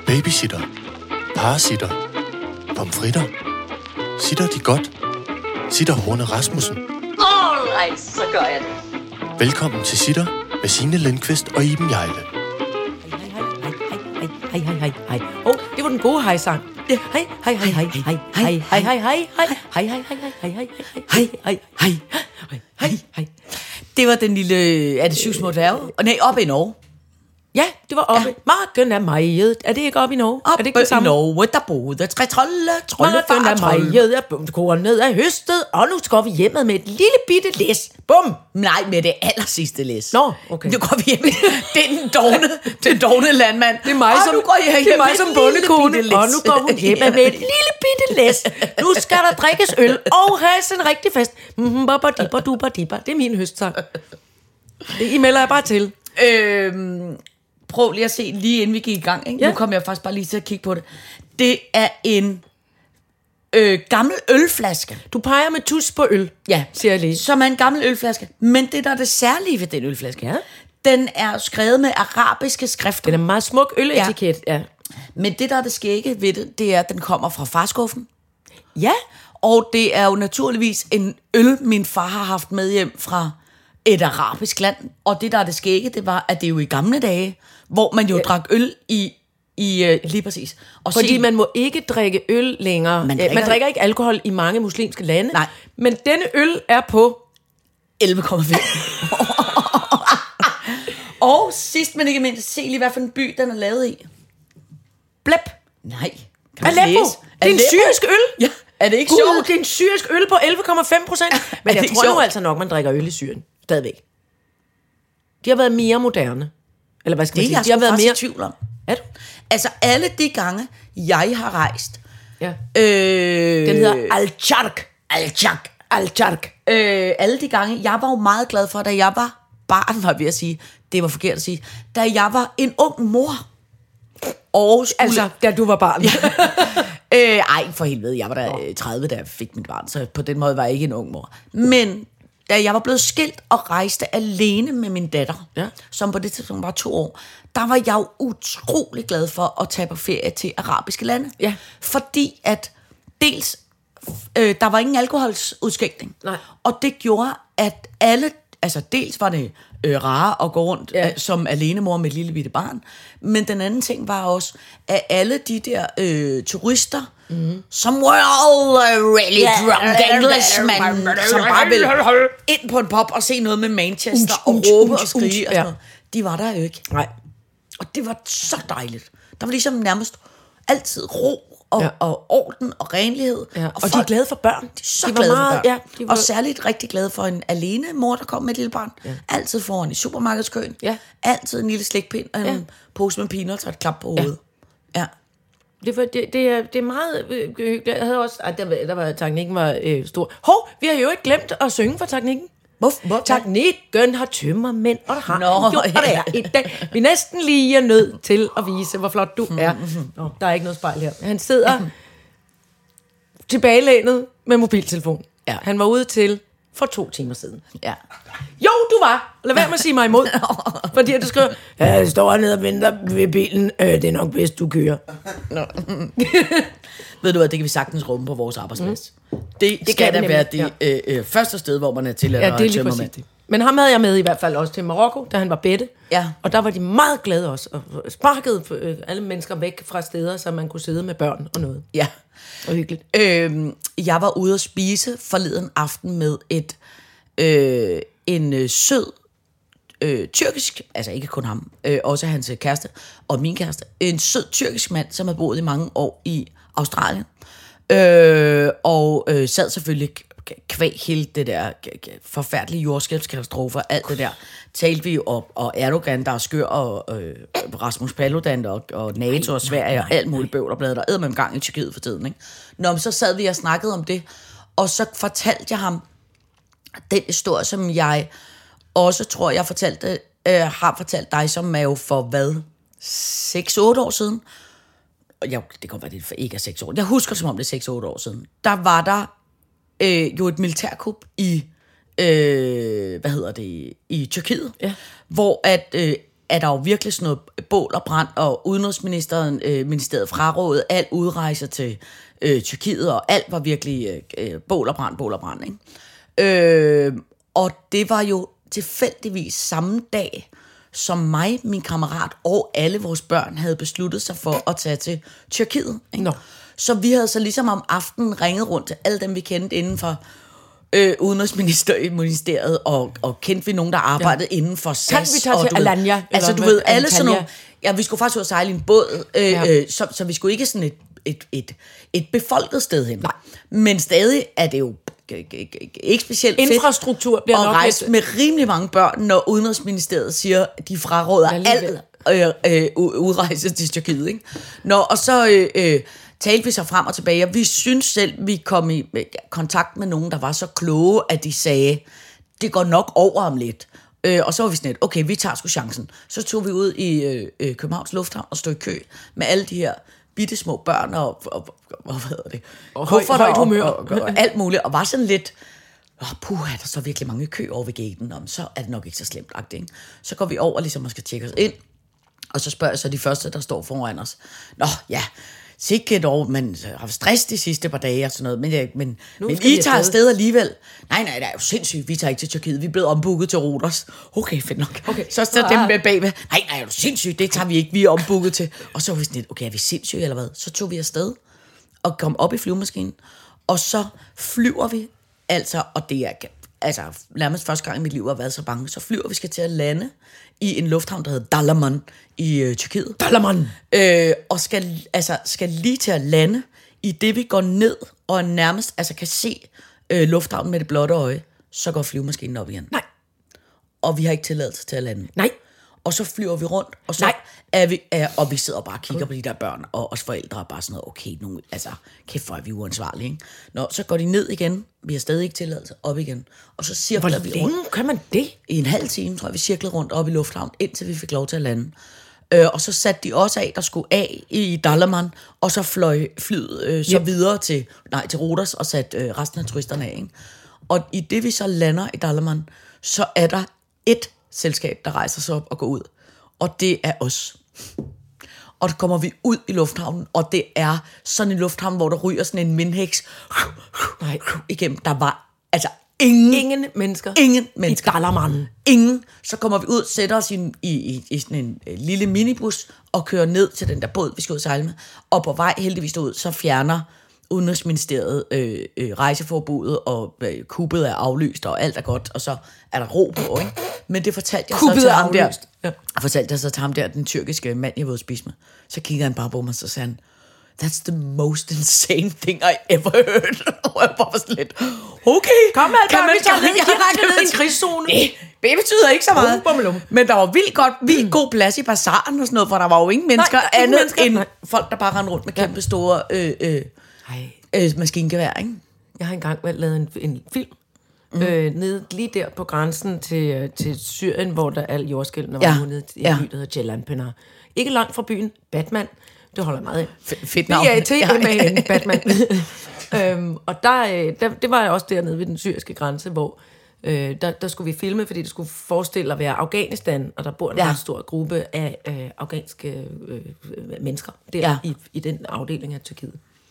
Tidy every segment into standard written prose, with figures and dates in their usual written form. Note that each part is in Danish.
Babysitter. Parasitter. Pomfritter. Sitter de godt? Sitter Horne Rasmussen. Alright, så gør jeg det. Velkommen til Sitter med Signe Lindqvist og Iben Hjejle. Hej. Det var den gode hej-sang. Hej. Det var den lille... Er det Syv små dværge? Nej, oppe i Norge. Ja, det var oppe. Marken er mejet. Er det ikke oppe i Norge? Er det ikke det i samme? Norge, der boede tre trolde, Marken er mejet. Kornet er høstet. Og nu går vi hjemmet med et lille bitte læs. Bum! Nej, med det aller sidste læs. Nå, okay. Nu går vi hjem. Det er den dogne landmand. Det er mig, som bondekone. Og nu går hun hjem med et lille bitte læs. Nu skal der drikkes øl og has en rigtig fest. Det er min høstsang. I melder jeg bare til. Prøv lige at se, lige inden vi gik i gang. Ikke? Ja. Nu kommer jeg faktisk bare lige til at kigge på det. Det er en gammel ølflaske. Du peger med tus på øl, ja, siger jeg lige. Som er en gammel ølflaske. Men det, der er det særlige ved den ølflaske, den er skrevet med arabiske skrifter. Den er en meget smuk øletiket, ja. Men det, der er det skægge ved det, det er, at den kommer fra farskuffen. Ja. Og det er jo naturligvis en øl, min far har haft med hjem fra et arabisk land. Og det, der er det skægge, det var, at det er jo i gamle dage, hvor man jo drak øl i lige præcis. Og fordi man må ikke drikke øl længere. Man drikker ikke alkohol i mange muslimske lande. Nej. Men denne øl er på 11,5. Og sidst, men ikke mindst, se lige, hvad for en by, den er lavet i. Blep. Nej. Aleppo. Det er en syrisk øl. Ja. Er det ikke Gud, sjovt? det er en syrisk øl på 11,5%. Men jeg tror nu altså nok, man drikker øl i Syrien. Stadigvæk. De har været mere moderne. Eller hvad skal man sige? De har været mere i tvivl om. Er du? Altså alle de gange, jeg har rejst. Ja. Den hedder Al-Chark. Alle de gange, jeg var jo meget glad for, da jeg var barn, var jeg ved at sige. Det var forkert at sige. Da jeg var en ung mor. Og skulle... Altså, da du var barn. Ej, for helvede. Jeg var da 30, da jeg fik mit barn, så på den måde var jeg ikke en ung mor. Men da jeg var blevet skilt og rejste alene med min datter, som på det tidspunkt var 2 år, der var jeg jo utrolig glad for at tage på ferie til arabiske lande. Ja. Fordi at dels, der var ingen alkoholsudskænkning. Nej. Og det gjorde, at alle, altså dels var det rare at gå rundt som alenemor med et lille bitte barn, men den anden ting var også, at alle de der turister, som were all really drunk Englishmen, som bare ville ind på en pub og se noget med Manchester og råbe og skrige og sådan noget, de var der jo ikke. Nej. Og det var så dejligt. Der var ligesom nærmest altid ro og orden og renlighed. Ja. Og de er glade for børn. De er så glade for børn. Ja, Og særligt rigtig glade for en alene mor, der kom med et lille barn. Ja. Altid foran i supermarkedskøen. Ja. Altid en lille slikpind og en pose med peanuts og et klap på hovedet. Ja. Det er meget hyggeligt. Jeg havde også... Der var teknikken var stor. Hov, vi har jo ikke glemt at synge for teknikken. Hvorfor? Teknikken har tømmermænd, og der har gjort det i dag. Vi er næsten lige nødt til at vise, hvor flot du er. Nå, der er ikke noget spejl her. Han sidder tilbagelænet med mobiltelefon. Ja. Han var ude til for 2 timer siden. Ja. Jo, du var. Lad være med at sige mig imod. Fordi at du skriver, jeg står hernede og venter ved bilen. Det er nok bedst, du kører. Ved du hvad, det kan vi sagtens rumme på vores arbejdsplads. Det skal da være det første sted, hvor man er tilladt at tømme med. Men ham havde jeg med i hvert fald også til Marokko, da han var bette. Ja. Og der var de meget glade også, og sparkede alle mennesker væk fra steder, så man kunne sidde med børn og noget. Ja. Og hyggeligt. Jeg var ude at spise forleden aften med en sød tyrkisk, altså ikke kun ham, også hans kæreste og min kæreste, en sød tyrkisk mand, som har boet i mange år i Australien, og sad selvfølgelig kvæg hele det der forfærdelige jordskælvskatastrofer, alt det der, talte vi jo og Erdogan, der er skør, og Rasmus Paludan og NATO og Sverige og alt muligt bøvl og blad, der æder med gang i Tyrkiet for tiden, ikke? Nå, men så sad vi og snakkede om det, og så fortalte jeg ham den historie, som jeg også tror, jeg har fortalt dig, som er jo for 6-8 år siden. Det kan være, det ikke er 6 år. Jeg husker som om det er 6-8 år siden. Der var der jo et militærkup i i Tyrkiet, hvor at er der jo virkelig sådan noget bål og brand, og ministeriet frarådede alt udrejser til Tyrkiet, og alt var virkelig bål og brand, ikke? Og det var jo tilfældigvis samme dag, som mig, min kammerat og alle vores børn havde besluttet sig for at tage til Tyrkiet. Ikke? Nå. Så vi havde så ligesom om aftenen ringet rundt til alle dem, vi kendte inden for Udenrigsministeriet, og kendte vi nogen, der arbejdede inden for SAS. Kan vi tage til Alanya? Altså du ved, alle sådan nogle... Ja, vi skulle faktisk ud og sejle i en båd, så vi skulle ikke sådan et befolket sted hen. Nej. Men stadig er det jo ikke specielt fedt. Infrastruktur bliver nok rejse med rimelig mange børn, når Udenrigsministeriet siger, at de fraråder alt udrejse til Tyrkiet. Ikke? Og så talte vi så frem og tilbage, og vi synes selv, vi kom i kontakt med nogen, der var så kloge, at de sagde, det går nok over om lidt. Og så var vi sådan lidt, okay, vi tager sgu chancen. Så tog vi ud i Københavns Lufthavn og stod i kø med alle de her bitte små børn og hvad hedder det? Højt humør. Og alt muligt, og var sådan lidt, puha, der står virkelig mange kø over ved gaten, så er det nok ikke så slemt, ikke? Så går vi over ligesom og skal tjekke os ind, og så spørger jeg så de første, der står foran os, sikkert over, man har haft stress de sidste par dage og sådan noget, men I tager afsted alligevel. Nej, det er jo sindssygt, vi tager ikke til Tyrkiet, vi er blevet ombooket til Rhodos. Okay, fedt nok. Okay. Så dem med bagved, nej, er du sindssygt, det tager vi ikke, vi er ombooket til. Og så var vi sådan lidt, okay, er vi sindssyge eller hvad? Så tog vi afsted og kom op i flyvemaskinen, og så flyver vi, og det er nærmest første gang i mit liv har været så bange, så flyver vi skal til at lande i en lufthavn, der hedder Dalaman i Tyrkiet. Dalaman! Og skal lige til at lande, i det vi går ned, og nærmest kan se lufthavnen med det blotte øje, så går flyvemaskinen op igen. Nej. Og vi har ikke tilladelse til at lande. Nej. Og så flyver vi rundt, og så og vi sidder og bare kigger på de der børn, og os forældre er bare sådan noget, okay, kæft, hvor er vi uansvarlige, ikke? Så går de ned igen, vi har stadig ikke tilladelse, op igen, og så cirkler vi rundt. Hvor længe kan man det? I en halv time, tror jeg, vi cirklede rundt op i lufthavnen, indtil vi fik lov til at lande. Og så satte de også af, der skulle af i Dalaman, og så fløj flyet så videre til Rhodos, og satte resten af turisterne af, ikke? Og i det vi så lander i Dalaman, så er der et selskab, der rejser sig op og går ud. Og det er os. Og så kommer vi ud i lufthavnen, og det er sådan en lufthavn, hvor der ryger sådan en mindhæks igennem. Der var ingen mennesker. I Dalaman. Ingen. Så kommer vi ud, sætter os i sådan en lille minibus, og kører ned til den der båd, vi skal ud og sejle med. Og på vej heldigvis ud, så fjerner Udenrigsministeriet rejseforbuddet, og kuppet er aflyst, og alt er godt, og så er der ro på, ikke? Men det fortalte jeg så til ham der. Ja. Fortalte jeg så til ham der, den tyrkiske mand, jeg var ude at spise med. Så kigger han bare på mig, så sagde han, that's the most insane thing I ever heard. Og jeg bare sådan lidt, okay. Kom med, kan vi tage direkte ned i en krigszone? Det betyder ikke så meget. Men der var vildt god plads i bazaren og sådan noget, for der var jo ingen mennesker end folk, der bare rendte rundt med kæmpe store maskingevær, ikke? Jeg har engang lavet en film, nede lige der på grænsen til Syrien, hvor der al jordskælvene var nede i en by, der hedder Jalanpınar. Ikke langt fra byen, Batman. Det holder meget af. Fedt navn. B-A-T-M-A-N, Batman. Og det var jeg også dernede ved den syriske grænse, hvor der skulle vi filme, fordi det skulle forestille at være Afghanistan, og der bor en ret stor gruppe af afghanske mennesker der i den afdeling af Tyrkiet.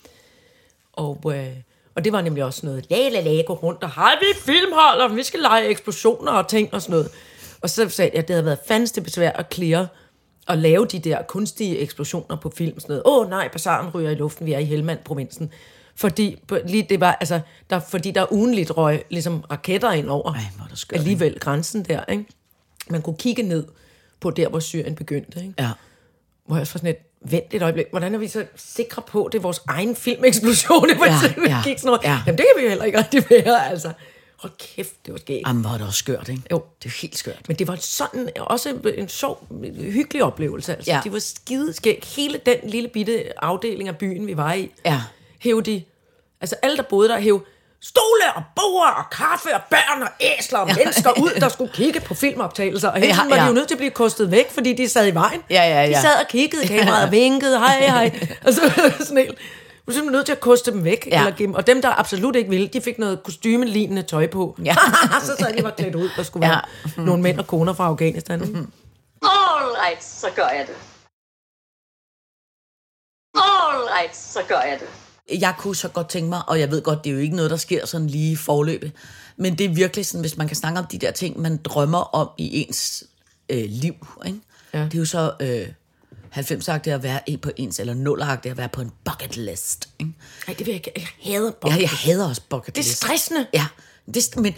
Og det var nemlig også noget, gå rundt, og hej, vi filmhold, og vi skal lege eksplosioner og ting og sådan noget. Og så sagde jeg, at det havde været fandeste besvær at clear og lave de der kunstige eksplosioner på film. Sådan noget. Nej, bazaren ryger i luften, vi er i Helmand-provinsen. Fordi det var, fordi der ugenligt røg ligesom raketter ind over alligevel grænsen der, ikke? Man kunne kigge ned på der, hvor Syrien begyndte, ikke? Ja. Hvor jeg så sådan vent et øjeblik, hvordan er vi så sikre på, det er vores egen filmeksplosion? Gik sådan noget. Ja. Jamen, det kan vi jo heller ikke rigtig være, altså. Hold kæft, det var skægt. Jamen, var det også skørt, ikke? Jo. Det er helt skørt. Men det var sådan også en sjov, hyggelig oplevelse. Altså, de var skideskæg. Hele den lille bitte afdeling af byen, vi var i, hæv de, altså alle, der boede der, hæv stole og bord og kaffe og børn og æsler og mennesker ud, der skulle kigge på filmoptagelser. Og hele tiden var de jo nødt til at blive kostet væk, fordi de sad i vejen. De sad og kiggede i kameraet og vinkede, hej. Og så sådan helt. Du er simpelthen nødt til at koste dem væk. Og dem, der absolut ikke ville, de fik noget kostymelignende tøj på. Så sad de var klædt ud, der skulle være nogle mænd og koner fra Afghanistan. All right, så gør jeg det. All right, så gør jeg det. Jeg kunne så godt tænke mig, og jeg ved godt, det er jo ikke noget, der sker sådan lige i forløbet, men det er virkelig sådan, hvis man kan snakke om de der ting, man drømmer om i ens liv, ikke? Ja. Det er jo så 90'er-agtigt at være på ens, eller 0'er-agtigt at være på en bucket list, ikke? Ej, det vil jeg ikke. Jeg hader bucket list. Jeg hader også bucket list. Det er stressende. Ja. Men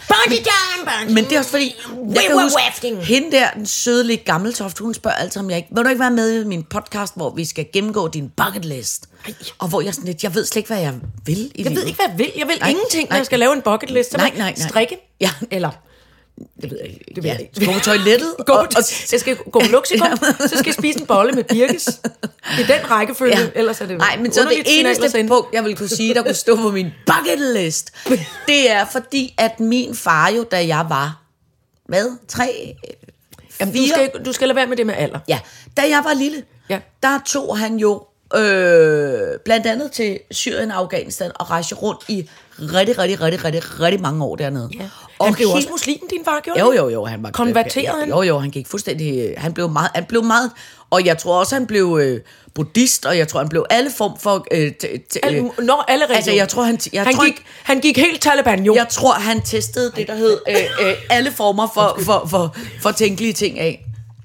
det er også fordi, jeg kan huske, hende der, den søde lidt gammeltoft, hun spørger altid, om jeg ikke, vil du ikke være med i min podcast, hvor vi skal gennemgå din bucket list? Ej. Og hvor jeg sådan lidt, jeg ved slet ikke, hvad jeg vil i livet. Jeg ved ikke, hvad jeg vil. Jeg vil ingenting, når jeg skal lave en bucket list. Så nej. Strikke. Ja. Eller... Det ved jeg ikke. Det ved jeg ikke. Gå på toilettet. Jeg skal gå på Luxikum, så skal jeg spise en bolle med birkes. I den rækkefølge, ja. Ellers er det... Nej, men så det eneste punkt, jeg vil kunne sige, der kunne stå på min bucket list, det er fordi, at min far jo, da jeg var... Hvad? 3? 4? Du skal lade være med det med alder. Ja, da jeg var lille, der tog han jo blandt andet til Syrien og Afghanistan og rejste rundt i rigtig mange år dernede. Ja. Og han blev også muslim, din far, gjorde Jo, han var konverteret han? Jo, han gik fuldstændig, han blev meget, og jeg tror også, han blev buddhist, og jeg tror, han blev alle form for... alle altså, jeg tror, han gik helt Taliban, jo. Jeg tror, han testede det, der hed alle former for tænkelige ting af.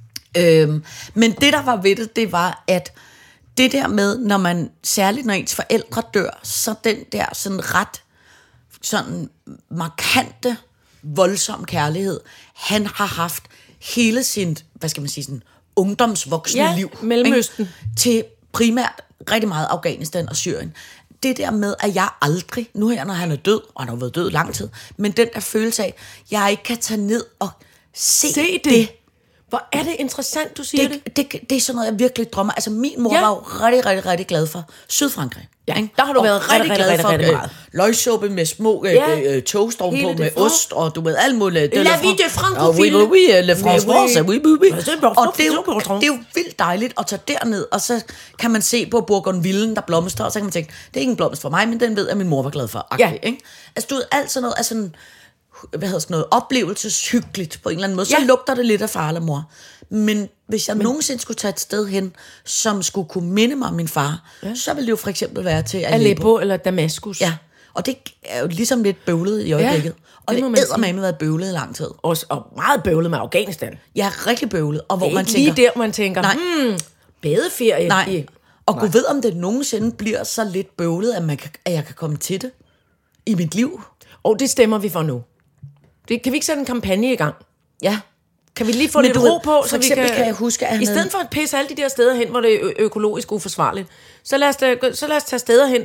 Men det, der var ved det var, at det der med, når man, særligt når ens forældre dør, så den der sådan ret, sådan markante, voldsom kærlighed, han har haft hele sin, hvad skal man sige, sådan ungdomsvoksne liv. Mellemøsten. Til primært rigtig meget Afghanistan og Syrien. Det der med, at jeg aldrig, nu her, når han er død, og han har været død lang tid, men den der følelse af, jeg ikke kan tage ned og se det. Hvor er det interessant, du siger det. Det er sådan noget, jeg virkelig drømmer. Altså, min mor var jo rigtig glad for Sydfrankrig. Ja, der har du været rigtig glad for meget. Løgsuppe med små toast ovenpå med ost, og du ved, alt muligt. La vie de francophile. Le françois, og det er jo vildt dejligt at tage derned, og så kan man se på Bourgonvillen, der blomster, og så kan man tænke, det er ikke en blomst for mig, men den ved jeg, min mor var glad for. Ja. Ikke? Altså, du ved, alt sådan noget, altså noget oplevelseshyggeligt på en eller anden måde, så lugter det lidt af far eller mor. Men hvis jeg nogensinde skulle tage et sted hen, som skulle kunne minde mig om min far, så ville det jo for eksempel være til Aleppo eller Damaskus. Ja, og det er jo ligesom lidt bøvlet i øjeblikket. Og det eddermame været bøvlet i lang tid. Og meget bøvlet med Afghanistan. Ja, rigtig bøvlet. Og hvor man tænker, lige der, man tænker, badeferie. Nej, og Gud ved, om det nogensinde bliver så lidt bøvlet, at jeg kan komme til det i mit liv. Og det stemmer vi for nu. Det, kan vi ikke sætte en kampagne i gang? Ja. Kan vi lige få lidt ro på, så vi kan jeg huske, at i stedet for at pisse alle de der steder hen, hvor det er økologisk uforsvarligt, så lad os tage steder hen,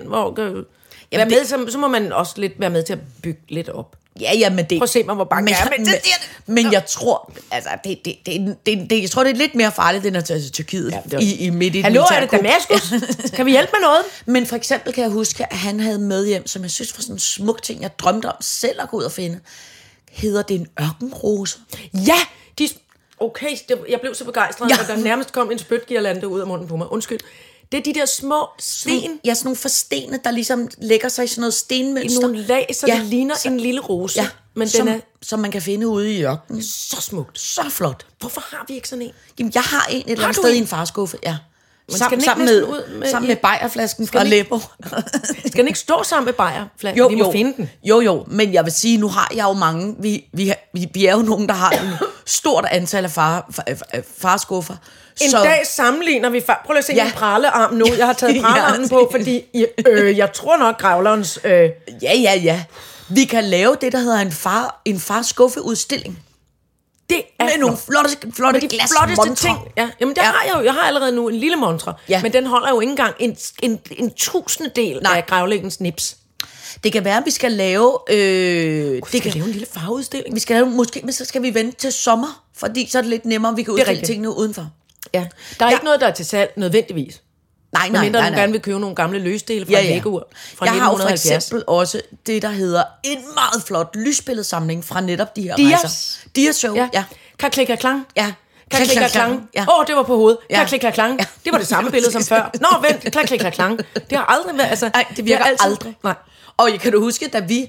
hvor så må man også lidt være med til at bygge lidt op. Ja, men det... Prøv at se mig, hvor bange jeg er. Men jeg tror, altså, jeg tror, det er lidt mere farligt, end at tage til Tyrkiet i midt i den. Hallo, er det Damaskus? Kan vi hjælpe med noget? Men for eksempel kan jeg huske, at han havde med hjem, som jeg synes var sådan en smuk ting, jeg drømte om selv at gå ud og finde. Hedder det en ørkenrose? Ja, okay, jeg blev så begejstret, at der nærmest kom en spytgirlande ud af munden på mig. Undskyld. Det er de der små sten. Ja, sådan nogle forstener, der ligesom lægger sig i sådan noget stenmønster. I nogle lag, så det ligner en lille rose. Ja, men som man kan finde ude i ørkenen. Så smukt. Så flot. Hvorfor har vi ikke sådan en? Jamen, jeg har en et eller andet sted i en farskuffe, ja. Sammen med bajerflasken fra Aleppo. Skal den ikke stå sammen med bajerflasken? Vi må finde den. Jo, men jeg vil sige, nu har jeg jo mange. Vi er jo nogen, der har et stort antal af farskuffer. En dag sammenligner vi... Prøv lige at se min prallearm nu. Jeg har taget prallearmen på, fordi jeg tror nok gravlerens... Ja. Vi kan lave det, der hedder en farskuffeudstilling. Det er med nogle flotte glasmontre. Ting. Ja. Jamen, det har jeg jo. Jeg har allerede nu en lille montre. Ja. Men den holder jo ikke engang en tusindedel af gravlæggens nips. Det kan være, at vi skal lave... vi skal lave en lille farveudstilling. Vi skal lave, måske, men så skal vi vente til sommer, fordi så er det lidt nemmere, vi kan udstille tingene udenfor. Ja. Der er ikke noget, der er til salg nødvendigvis. Nej. Mindre du gerne vil købe nogle gamle løsdele fra en Lego-ur fra 1970. Jeg har jo for eksempel også det, der hedder en meget flot lysbilledsamling fra netop de her rejser. Dias show. Ja. Kaklikaklang. Ja. Kaklikaklang. Det var på hovedet. Kaklikaklang. Det var det samme billede som før. Nå, vent. Kaklikaklang. Det har aldrig været... Altså, nej, det virker aldrig. Nej. Og kan du huske, da vi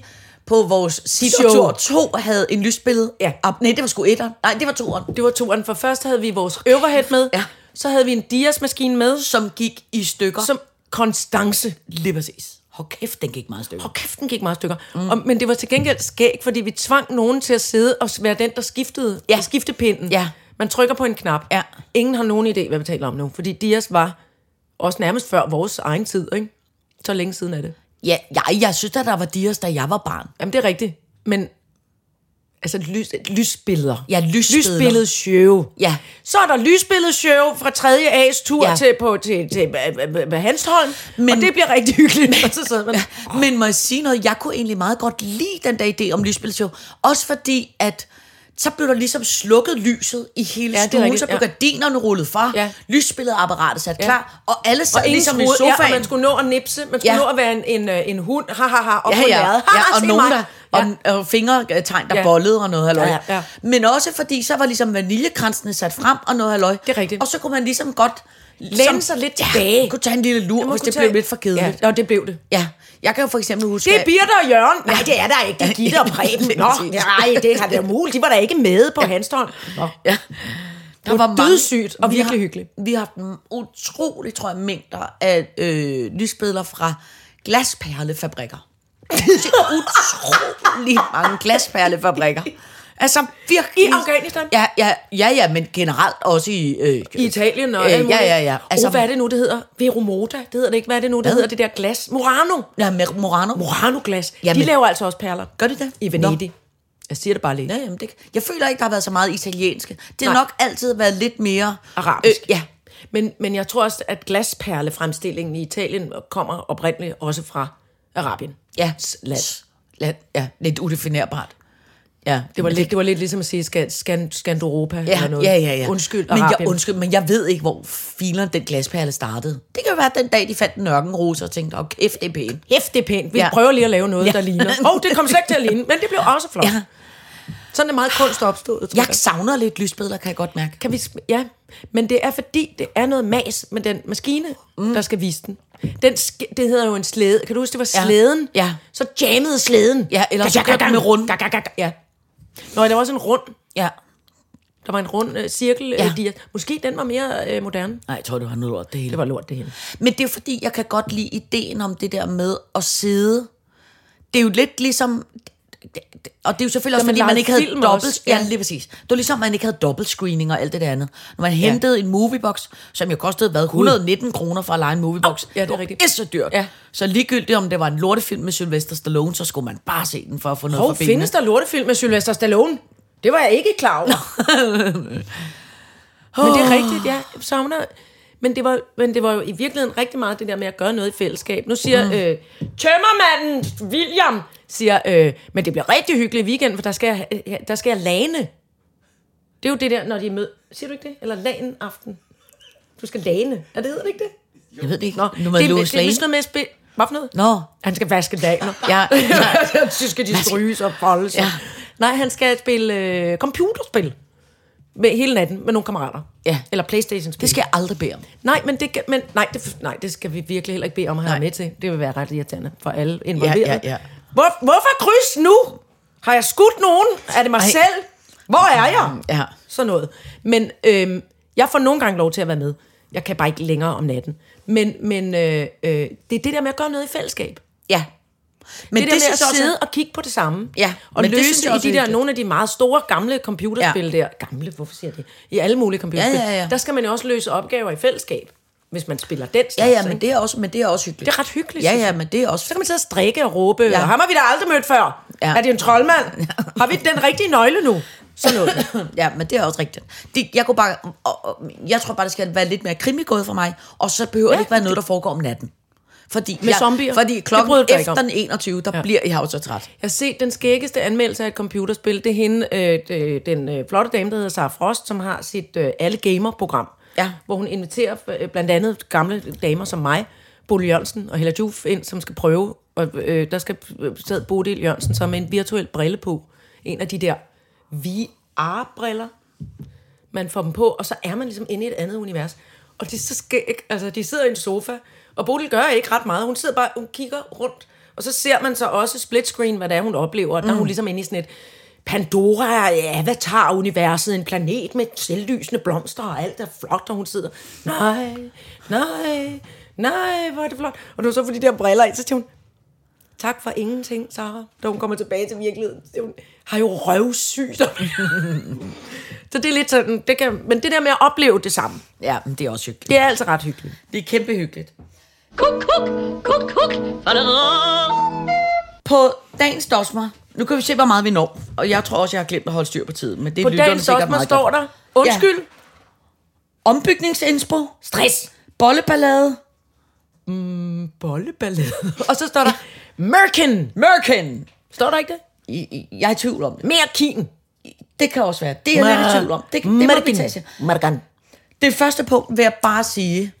på vores Sitter-tur 2 havde en lysbillede. Ja. Nej, det var sgu 1'eren. Nej, det var 2'eren. Det var 2'eren, for først havde vi vores overhead med, Ja. så havde vi en Dias-maskine med, Som gik i stykker. som Konstance. Lige præcis. Hold kæft, den gik meget i stykker. Hold kæft, den gik meget stykker. Men det var til gengæld skægt, fordi vi tvang nogen til at sidde og være den, der skiftede. Ja. Skiftepinden. Ja. Man trykker på en knap. Ja. Ingen har nogen idé, hvad vi taler om nu. Fordi Dias var også nærmest før vores egen tid, ikke? Så længe siden er det. Ja, jeg synes, at der var Dias, da jeg var barn. Jamen, det er rigtigt. Men altså lysbilleder. Ja, lysbilleder. Lysbilledshow. Ja. Så er der lysbilledshow fra 3. A's tur Ja. til Hanstholm. Og det bliver rigtig hyggeligt. Og så sidder man, Men må jeg sige noget? Jeg kunne egentlig meget godt lide den der idé om lysbilledshow. Også fordi, at så blev der ligesom slukket lyset i hele Ja, det er stuen. rigtigt, Så blev ja. gardinerne rullet fra. Ja. Lysbilledapparatet sat klar. Og alle sad og ingen ligesom i troede, sofaen. og man skulle nå at nipse. Man skulle Ja. nå at være en hund. Ha, op Ja, på ja. lærredet. Ja, og Se nogen, mig. der, og fingertegn, der Ja. bollede og noget halløj. Ja, ja. Men også fordi, så var ligesom vaniljekransene sat frem og noget halløj. Det er rigtigt. Og så kunne man ligesom godt Læne sig lidt tilbage. kunne tage en lille lur, hvis det blev lidt for kedeligt. Ja, og det blev det. Ja, jeg kan jo for eksempel huske... Det er Birte og Jørgen. Nej, det er der ikke. Det er Gitte og Preben. Nå, nej, det har det muligt. De var der ikke med på Hanstholm. Ja. Det var dødssygt og vi virkelig har- hyggeligt. Vi har haft en utrolig, tror jeg, mængder af lysbilleder fra glasperlefabrikker. Utrolig mange glasperlefabrikker. Altså virkelig... I Afghanistan? Ja, men generelt også i... I Italien og alt muligt. Ja. Altså, hvad er det nu, det hedder? Veromoda, det hedder det ikke. Hvad er det nu, det hedder? Det der glas. Murano. Ja, med Murano. Murano-glas. Jamen. De laver altså også perler. Gør de det? I Venedig. Jeg siger det bare lige. Ja, jamen det, jeg føler ikke, der har været så meget italienske. Det har Nej. nok altid været lidt mere... Arabisk. Ja. Men jeg tror også, at glasperlefremstillingen i Italien kommer oprindeligt også fra Arabien. Ja. Land. Ja, lidt udefinerbart. Ja, Det var lidt ligesom at sige Skandeuropa eller noget. Ja. Undskyld, Undskyld, men jeg ved ikke, hvor filerne den glasperle startede. Det kan jo være den dag, de fandt en ørkenrose og tænkte, kæft, det er pænt. Hæft, det er pænt. Vi Ja. prøver lige at lave noget, Ja. der ligner. Det kom slet ikke til at ligne, men det blev også flot. Ja. Sådan er meget kunst opstået, tror Jeg savner lidt lysbilleder, kan jeg godt mærke. Kan vi, ja, men det er fordi, det er noget mas med den maskine, der skal vise den. Det hedder jo en slæde. Kan du huske, det var Ja. slæden? Ja. Så jammede slæden. Ja, eller så kørte den med rund. Ja. Nå, der var også en rund. Ja. Der var en rund cirkel. Ja. Måske den var mere moderne. Nej, jeg tror, det var noget lort, det hele. Det var lort, det hele. Men det er jo fordi, jeg kan godt lide ideen om det der med at sidde. Det er jo lidt ligesom... Og det er jo selvfølgelig også, man fordi man legede ikke havde film dobbelt... også. Ja, Ja. lige præcis. Det var ligesom, man ikke havde dobbeltscreening og alt det der andet. Når man hentede en moviebox, som jo kostede, 119 kroner for at lege en moviebox. Ja, det er rigtigt. Det er så dyrt. Ja. Så ligegyldigt, om det var en lortefilm med Sylvester Stallone, så skulle man bare se den for at få noget for pengene. Findes der lortefilm med Sylvester Stallone? Det var jeg ikke klar over. Men det er rigtigt, ja. Jeg savner... Men det var jo i virkeligheden rigtig meget det der med at gøre noget i fællesskab. Nu siger tømmermanden William, men det bliver rigtig hyggeligt i weekenden, for der skal jeg lane. Det er jo det der, når de møder... Siger du ikke det? Eller lagen aften. Du skal lane. Er det hedder det ikke det? Jeg ved det ikke. Nå, Nu var det er Louis Lane. sådan noget med at spille... Hvad for noget? Nå. Han skal vaske dagen. Ja. Så skal de stryges og foldes. Ja. Nej, han skal spille computerspil. Med hele natten med nogle kammerater. Ja. Eller PlayStation-spil. Det skal jeg aldrig bede om. Nej, det skal vi virkelig heller ikke bede om at have med til. Det vil være ret irriterende for alle involverede. Ja. Hvorfor kryds nu? Har jeg skudt nogen? Er det mig selv? Hvor er jeg? Ja. Sådan noget. Men jeg får nogle gange lov til at være med. Jeg kan bare ikke længere om natten. Men det er det der med at gøre noget i fællesskab. Ja. Men det der med synes at jeg også, sidde og kigge på det samme. Ja, Og men det synes løse jeg i også de er der, hyggeligt. nogle af de meget store, gamle computerspil der. Gamle, hvorfor siger jeg det? I alle mulige computerspil. Ja. Der skal man jo også løse opgaver i fællesskab, hvis man spiller den slags. Ja, men ikke? det er også hyggeligt. Det er ret hyggeligt. Ja, synes ja, jeg. men det er også... Så kan man sidde og strikke og råbe. Ja. Ja. Ham har vi da aldrig mødt før. Ja. Er det en troldmand? Har vi den rigtige nøgle nu? Sådan noget. Ja, men det er også rigtigt. Jeg tror bare, det skal være lidt mere krimigået for mig, og så behøver det ikke være noget, der foregår om natten. Fordi, Med zombier? Fordi Det klokken bryder du dig ikke efter om. den 21, der bliver jeg jo så træt. Jeg har set den skæggeste anmeldelse af et computerspil. Det er hende, den flotte dame, der hedder Sara Frost, som har sit Alle Gamer-program. Ja. Hvor hun inviterer blandt andet gamle damer som mig, Bodil Jørgensen og Hella Juf ind, som skal prøve. Og der skal sidde Bodil Jørgensen så med en virtuel brille på. En af de der VR-briller. Man får dem på, og så er man ligesom inde i et andet univers. Og det er så skægt. Altså, de sidder i en sofa, og Bodil gør ikke ret meget. Hun sidder bare, hun kigger rundt, Og så ser man så også split screen, hvad det er, hun oplever. Der er hun ligesom inde i sådan et Pandora er avatar-universet, en planet med selvlysende blomster og alt er flot, og hun sidder, nej, hvor er det flot. Og du så får de der briller ind, så siger hun, tak for ingenting, Sarah. Da hun kommer tilbage til virkeligheden, så hun har jo røvsygdom. Så det er lidt sådan, men det der med at opleve det samme. Ja, men det er også hyggeligt. Det er altså ret hyggeligt. Det er kæmpe hyggeligt. Kuk. På dagens dosmer, nu kan vi se, hvor meget vi når. Og jeg tror også, jeg har glemt at holde styr på tiden. Men det på lytterne dagens sikkert dosmer meget står der, undskyld. Ja. Ombygningsinspo. Stress. Bolleballade. Bolleballade. Og så står der, Merkin. Står der ikke det? Jeg er i tvivl om det. Mere kin. Det kan også være. Det er jeg lidt i tvivl om. Det må vi tage. Merkin. Det første punkt vil jeg bare sige,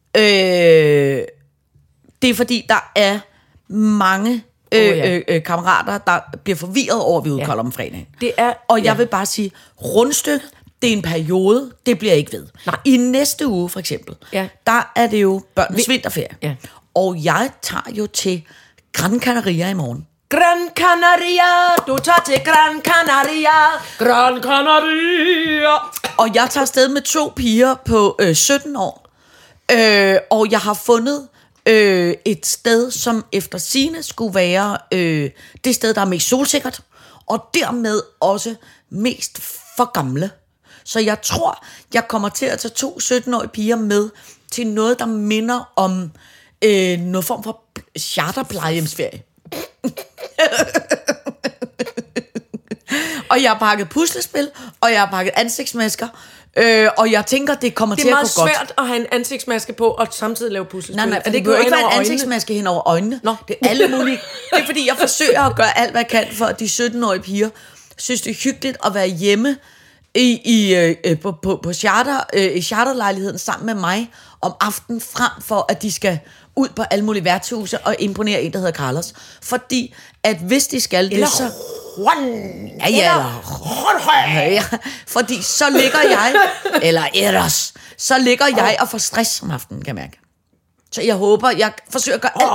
det er fordi, der er mange kammerater, der bliver forvirret over, at vi udkolder om fredagen. Det er, og jeg vil bare sige, rundstykke, det er en periode, det bliver ikke ved. Nej. I næste uge for eksempel, der er det jo børnenes vinterferie. Ja. Og jeg tager jo til Gran Canaria i morgen. Gran Canaria, du tager til Gran Canaria. Og jeg tager afsted med 2 piger på 17 år. Og jeg har fundet et sted, som efter sigende skulle være det sted, der er mest solsikkert. Og dermed også mest for gamle. Så jeg tror, jeg kommer til at tage 2 17-årige piger med til noget, der minder om noget form for charterplejehjemsferie. Og jeg har pakket puslespil, og jeg har pakket ansigtsmasker, og jeg tænker, det kommer til at gå godt. Det er meget svært at have en ansigtsmaske på, og samtidig lave puslespil. Nej, for det kan jo ikke være en ansigtsmaske hen over øjnene. Nå. Det er alle mulige. Det er fordi, jeg forsøger at gøre alt, hvad jeg kan, for at de 17-årige piger synes, det er hyggeligt at være hjemme på charterlejligheden sammen med mig om aftenen, frem for at de skal ud på alle mulige værtshuse og imponere en, der hedder Carlos. Fordi at hvis de skal det, så... Ja. Fordi så ligger jeg, så ligger jeg og får stress om aftenen, kan jeg mærke. Så jeg håber, jeg forsøger at gøre alt,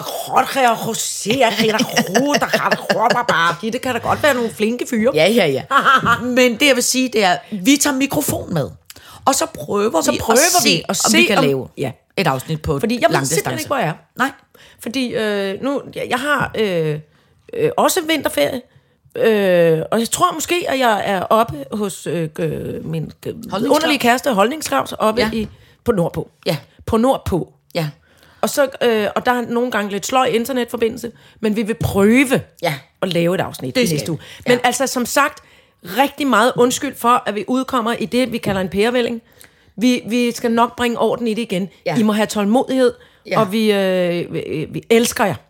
hvad jeg kan. Det kan da godt være nogle flinke fyre. Ja. Men det jeg vil sige, det er, vi tager mikrofon med. Og så prøver vi at se, om vi kan lave et afsnit på fordi jeg ved simpelthen ikke, hvor jeg er. Nej. Fordi nu, jeg har også vinterferie. Og jeg tror måske, at jeg er oppe hos min underlige kæreste Holdningskravs oppe på Nordpå. Ja. På Nordpå. Ja. Og så og der er nogle gange lidt sløj internetforbindelse, men vi vil prøve at lave et afsnit i næste uge. Men altså som sagt, rigtig meget undskyld for, at vi udkommer i det, vi kalder en pærevælling. Vi skal nok bringe orden i det igen. Ja. I må have tålmodighed, og vi elsker jer.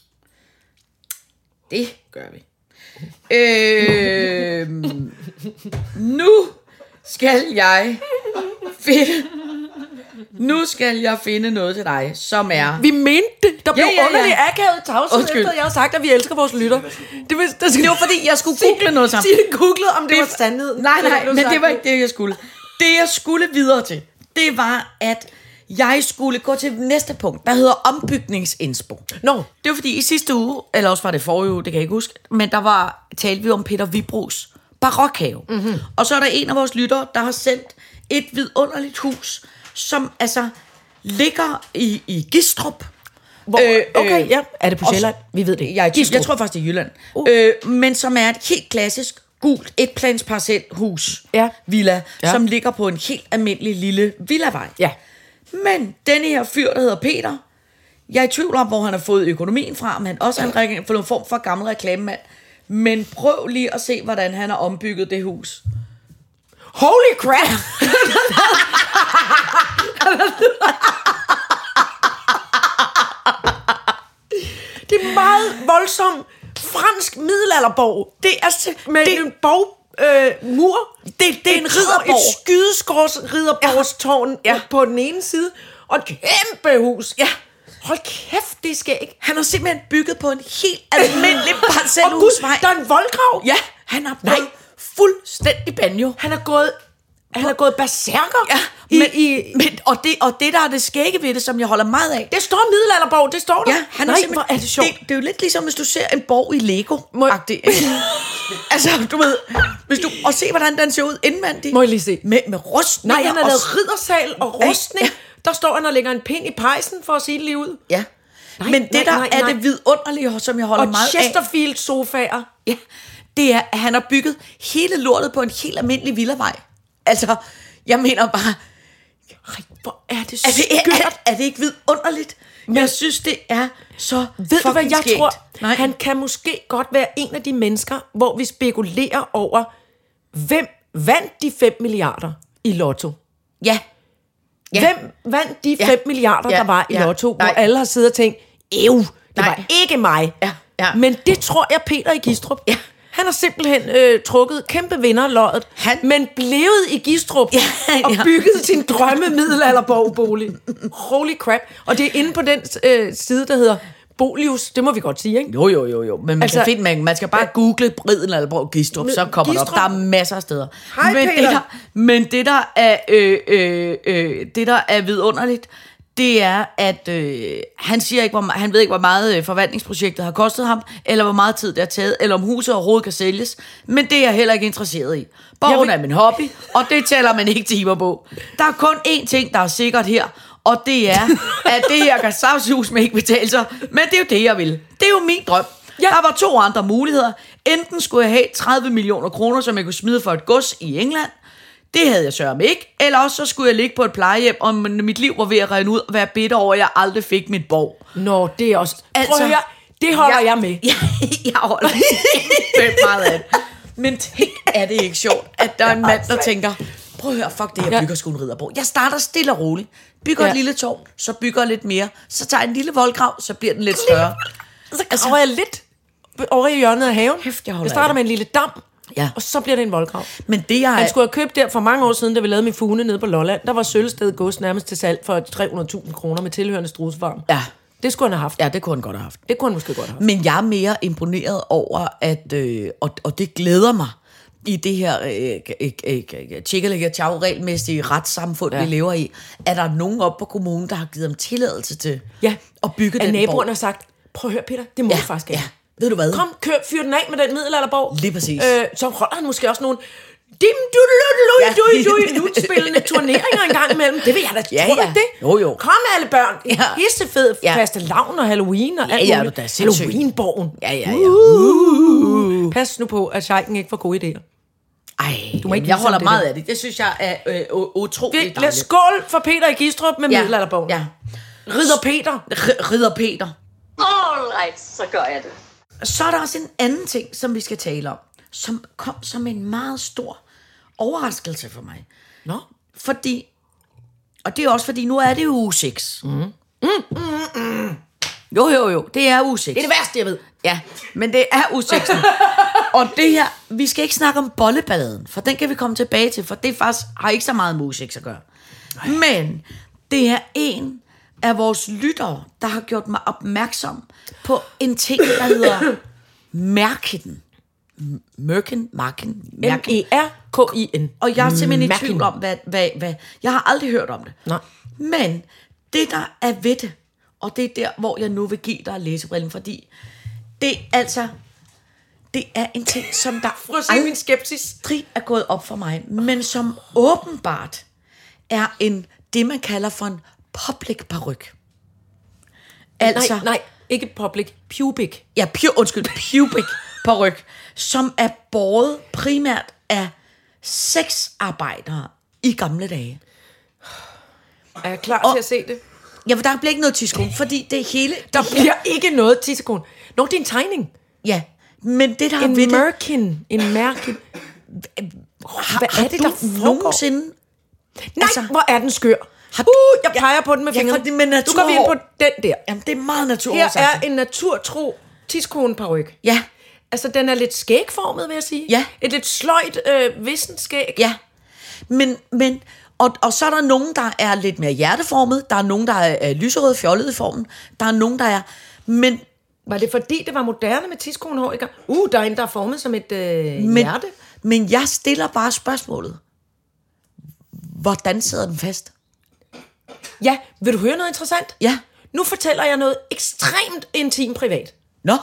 Det gør vi. Nu skal jeg finde noget til dig, som er... Vi mente det. Der blev underligt akavet tavshed, efter jeg har sagt, at vi elsker vores lytter. Det var fordi, jeg skulle google noget sammen. Sige googlede, om det var sandhed. Nej, men det var ikke det, jeg skulle. Det, jeg skulle videre til, det var, at jeg skulle gå til næste punkt, der hedder ombygningsinspo. No. Det var fordi i sidste uge, eller også var det forrige uge, det kan jeg ikke huske, men talte vi om Peter Vibros barokhave. Mm-hmm. Og så er der en af vores lyttere, der har sendt et vidunderligt hus, som altså ligger i Gistrup. Okay, ja. Er det på Sjælland? Vi ved det. Jeg tror faktisk, det er Jylland. Men som er et helt klassisk gult etplans parcelhus, villa, som ligger på en helt almindelig lille villavej. Ja. Men denne her fyr, der hedder Peter, jeg er i tvivl om, hvor han har fået økonomien fra, men også en form for gammel reklamemand. Men prøv lige at se, hvordan han har ombygget det hus. Holy crap! Det er meget voldsom fransk middelalderborg. Det er med en borg mur. Det er en ridderborg. Et skydeskårs ridderborgstårn på den ene side, og et kæmpe hus. Ja. Hold kæft, det skal ikke. Han har simpelthen bygget på en helt almindelig parcelhusvej. Der er en voldgrav. Ja, han har gået fuldstændig banjo. Han har gået Han er gået berserker. Ja, og det, der er det skægge ved det, som jeg holder meget af. Det står middelalderborg, det står der. Ja, han er Nej, hvor er det sjovt. Det er jo lidt ligesom, hvis du ser en borg i Lego. Altså, du ved, og se, hvordan den ser ud indvendigt. Må jeg lige se? Med rustning. Nej, han har lavet riddersal og rustning. Ja. Der står han og lægger en pind i pejsen, for at sige det lige ud. Ja. Men det, der er det vidunderlige, som jeg holder meget af. Og Chesterfield-sofaer. Ja, det er, at han har bygget hele lortet på en helt almindelig villavej. Altså, jeg mener bare... Hvor er det skørt. Er det ikke vidunderligt? Men jeg synes, det er så ved du, hvad jeg skægt. tror? Nej. Han kan måske godt være en af de mennesker, hvor vi spekulerer over, hvem vandt de 5 milliarder i Lotto? Ja. Hvem vandt de 5 milliarder, der var i Lotto, hvor alle har siddet og tænkt, det var ikke mig. Ja. Men det tror jeg, Peter i Gistrup. Ja. Han har simpelthen trukket kæmpe vinderloddet, men blevet i Gistrup og bygget sin drømme middelalderborgbolig. Holy crap. Og det er inde på den side, der hedder Bolius. Det må vi godt sige, ikke? Jo. Men man, altså, man skal bare google Middelalderborg Gistrup, så kommer der op. Der er masser af steder. Men det der er vidunderligt, det er, at han siger ikke, han ved ikke, hvor meget forvaltningsprojektet har kostet ham, eller hvor meget tid det har taget, eller om huset overhovedet kan sælges. Men det er jeg heller ikke interesseret i. Borgen er min hobby, og det tæller man ikke timer på. Der er kun én ting, der er sikkert her, og det er, at det her kan saftsus med ikke betale sig. Men det er jo det, jeg vil. Det er jo min drøm. Ja. Der var 2 andre muligheder. Enten skulle jeg have 30 millioner kroner, som jeg kunne smide for et gods i England. Det havde jeg sørget ikke. Eller også så skulle jeg ligge på et plejehjem, og mit liv var ved at rende ud og være bitter over, at jeg aldrig fik mit borg. Nå, det er også... Altså, det holder jeg med. Jeg holder meget af det. Men tænk, er det ikke sjovt, at der er en mand, der tænker, prøv at høre, fuck det, jeg bygger sgu en ridderborg. Jeg starter stille og roligt. Bygger et lille tårn, så bygger jeg lidt mere. Så tager jeg en lille voldgrav, så bliver den lidt større. Så graver jeg lidt over i hjørnet af haven. Jeg starter med en lille dam. Ja. Og så bliver det en voldgrav. Men det han skulle have købt der for mange år siden, da vi lavede min fugne nede på Lolland. Der var Sølvsted gods nærmest til salg for 300.000 kroner med tilhørende strudsefarm. Ja. Det skulle han have haft. Ja, det kunne han godt have haft. Det kunne han måske godt have haft. Men jeg er mere imponeret over, at, og det glæder mig, i det her regelmæssige retssamfund, vi lever i, er der nogen oppe på kommunen, der har givet dem tilladelse til at bygge den borg. Naboerne har sagt, prøv at høre Peter, det må du faktisk ikke. Ved du hvad? Kom, fyr den af med den middelalderborg. Lige præcis. Så holder han måske også nogle udspillende turneringer en gang imellem. Det vil jeg da. Tror du det? Jo. Kom alle børn. Hissefed fastelavn og Halloween og alt muligt. Halloweenborgen. Pas nu på, at Scheiken ikke får gode idéer. Jeg holder meget af det. Det synes jeg er utroligt dejligt. Skål for Peter i Gistrup med middelalderborgen. Ja. Ridder Peter. All right, så gør jeg det. Så er der også en anden ting, som vi skal tale om, som kom som en meget stor overraskelse for mig. Nå? Fordi, og det er også fordi, nu er det jo uge 6. Jo, det er uge 6. Det er det værste, jeg ved. Ja, men det er uge 6. Og det her, vi skal ikke snakke om bolleballaden, for den kan vi komme tilbage til, for det faktisk har ikke så meget med uge 6 at gøre. Men det er en af vores lyttere, der har gjort mig opmærksom på en ting, der hedder Mærkin. Mærkin. M-E-R-K-I-N. Og jeg er simpelthen i tvivl om, hvad... Jeg har aldrig hørt om det. Nej. Men det, der er ved det, og det er der, hvor jeg nu vil give dig læsebrillen, fordi det er en ting, som der min skepsis er gået op for mig, men som åbenbart er det, man kalder for en public paryk. Altså, nej, ikke public, pubic. Ja, pubic paryk, som er båret primært af sexarbejdere i gamle dage. Er jeg klar til at se det? Ja, for der bliver ikke noget tidskone, fordi det hele... Der bliver ikke noget tidskone. Nå, det er en tegning. Ja, men det der er ved En Mærkin. Hvad er det, der nogensinde... Nej, hvor er den skør. Jeg peger på den med fingrene. Du går vi ind på den der. Jamen, det er meget naturligt. Her er en naturtro tidskoneparyk. Ja. Altså, den er lidt skægformet, vil jeg sige. Ja. Et lidt sløjt, vissent skæg. Ja. Men og så er der nogen, der er lidt mere hjerteformet. Der er nogen, der er lyserød fjollet i formen. Der er nogen, der er... Men var det fordi, det var moderne med tidskonehår? Der er en, der er formet som et hjerte. Men jeg stiller bare spørgsmålet. hvordan sidder den fast? Ja, vil du høre noget interessant? Ja. Nu fortæller jeg noget ekstremt intimt privat. Nå?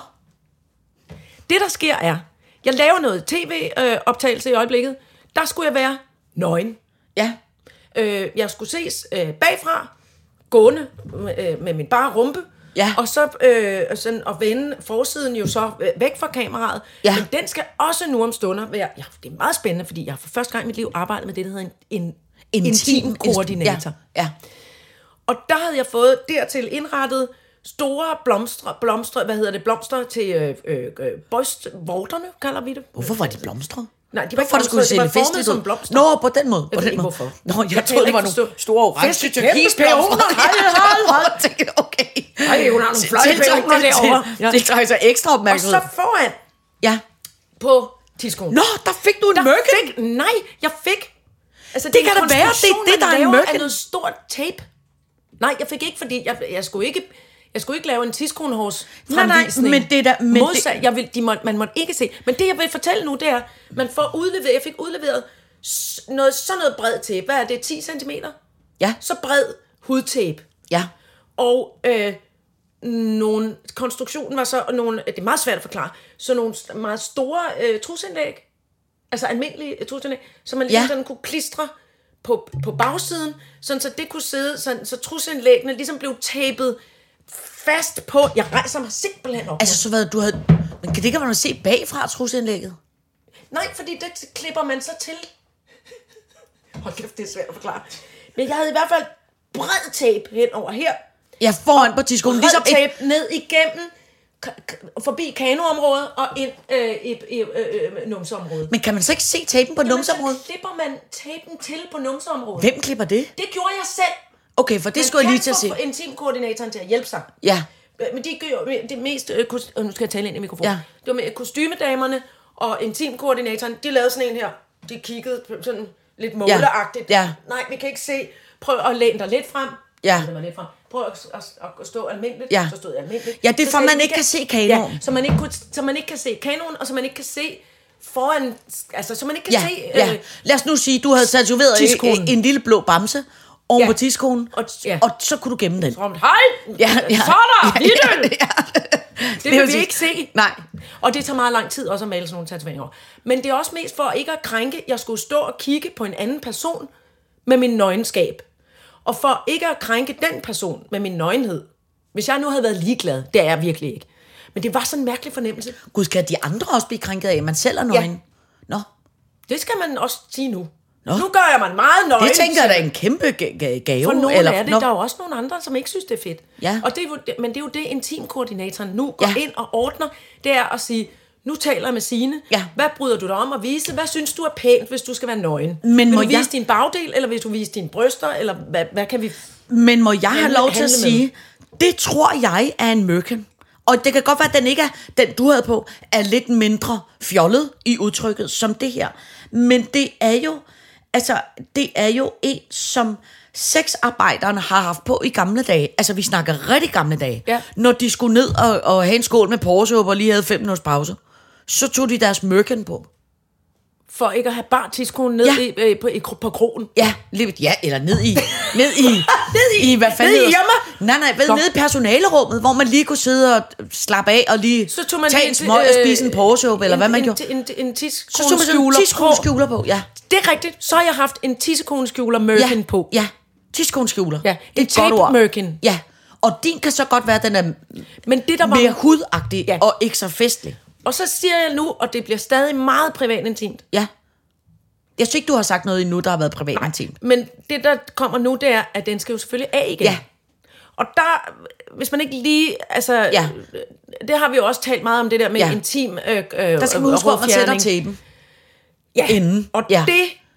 Det, der sker, er, jeg laver noget tv-optagelse i øjeblikket. Der skulle jeg være nøgen. Ja. Jeg skulle ses bagfra, gående med min bare rumpe. Ja. Og så sådan, at vende forsiden jo så væk fra kameraet. Ja. Men den skal også nu om stunder være... Ja, det er meget spændende, fordi jeg har for første gang i mit liv arbejdet med det, der hedder en intim koordinator. Ja. Og der havde jeg fået dertil indrettet store blomster til brystvorterne, kalder vi det. Hvorfor var de blomstret? Nej, de var ikke Hvorfor skulle blomstret, det de var se formet som blomster. Nå, på den måde. Jeg ved ikke, hvorfor. Nå, jeg troede, det var nogle store orange tyrkisblomster. Hold. Okay. Ej, hun har nogle flotte peoner derovre. Det tager så ekstra Og opmærksomhed. så foran Ja. på tidskolen. Nå, der fik du en mørken. Nej, jeg fik... Altså, Det kan da være, det der er en mørken. af noget stort tape. Nej, jeg fik ikke, fordi jeg skulle ikke lave en tidskronehårs fremvisning. men det der... Modsat, man måtte ikke se. Men det, jeg vil fortælle nu, det er, jeg fik udleveret sådan noget bred tape. Hvad er det? 10 cm? Ja. Så bred hudtape. Ja. Og konstruktionen var så det er meget svært at forklare, så nogle meget store trusindlæg, altså almindelige trusindlæg, som man ligesom sådan kunne klistre på bagsiden, sådan så det kunne sidde, så trusindlæggene ligesom blev tapet fast på. Jeg rejser mig simpelthen op. Altså, så hvad du havde... Men kan det ikke være, man se bagfra trusindlægget? Nej, fordi det klipper man så til. Hold kæft, det er svært at forklare. Men jeg havde i hvert fald bred tape hen over her. Ja, foran på tidskolen. Ligesom tape ned igennem, forbi kanoområdet og ind i numseområdet. Men kan man så ikke se tapen på numseområdet? Så klipper man tapen til på numseområdet. Hvem klipper det? Det gjorde jeg selv. Okay, for det skulle jeg lige til at se. Man kan få intimkoordinatoren til at hjælpe sig. Ja. Men de gør jo det mest... nu skal jeg tale ind i mikrofonen. Ja. Det var med kostymedamerne og intimkoordinatoren. De lavede sådan en her. De kiggede sådan lidt måleagtigt. Ja. Nej, vi kan ikke se. Prøv at læne dig lidt frem. Ja. Prøv at stå almindeligt. Ja. Så stod jeg almindeligt. Ja, det er for, man ikke kan se kanonen. Ja, så man ikke kan se kanonen, og så man ikke kan se foran... Altså, så man ikke kan se... Ja. Lad os nu sige, du havde tatoveret en lille blå bamse oven på tidskolen, og så kunne du gemme den. Hej! Ja. Så er der! Vidt! Det vil vi sige. ikke se. Nej. Og det tager meget lang tid også at male sådan nogle tatoveringer. Men det er også mest for ikke at krænke. Jeg skulle stå og kigge på en anden person med min nøgenskab. Og for ikke at krænke den person med min nøgenhed. Hvis jeg nu havde været ligeglad, det er jeg virkelig ikke. Men det var sådan en mærkelig fornemmelse. Gud, skal de andre også blive krænket af, at man selv er nøgen? Ja. Nå. Det skal man også sige nu. Nå. Nu gør jeg mig meget nøgen. Det tænker jeg da en kæmpe gave. For nogle er det. Der er jo også nogle andre, som ikke synes, det er fedt. Ja. Og men det er jo det, intimkoordinatoren nu går ind og ordner. Det er at sige, nu taler jeg med Signe. Ja. Hvad bryder du dig om at vise? Hvad synes du er pænt, hvis du skal være nøgen? Men vil du vise din bagdel, eller vil du vise dine bryster? Eller hvad kan vi... Men må jeg have lov til at sige, det tror jeg er en mørken. Og det kan godt være, at den ikke er, den du havde på, er lidt mindre fjollet i udtrykket som det her. Men det er jo en, som sexarbejderne har haft på i gamle dage. Altså, vi snakker rigtig gamle dage. Ja. Når de skulle ned og have en skål med porresuppe og lige havde 5 minutters pause, så tog de deres mørken på. For ikke at have bare tidskolen ned på krogen. Ja, eller ned i hvad fanden ned i nede i personalerummet, hvor man lige kunne sidde og slappe af og lige tage en smøg og spise en porresuppe, eller hvad man gjorde. En tidskroneskjuler på, ja. Det er rigtigt. Så har jeg haft en tidskroneskjuler mørken på. Ja, tidskroneskjuler. Ja, en tape-mørken. Ja, og din kan så godt være, den er men det, der var mere hudagtig og ikke så festlig. Og så siger jeg nu, og det bliver stadig meget privat intimt. Ja. Jeg synes ikke, du har sagt noget endnu, der har været privat intimt. Men det, der kommer nu, det er, at den skal jo selvfølgelig af igen. Ja. Og der, hvis man ikke lige, altså, det har vi jo også talt meget om, det der med intim der skal man huske, hvor man sætter tapen. Ja, inden. Og det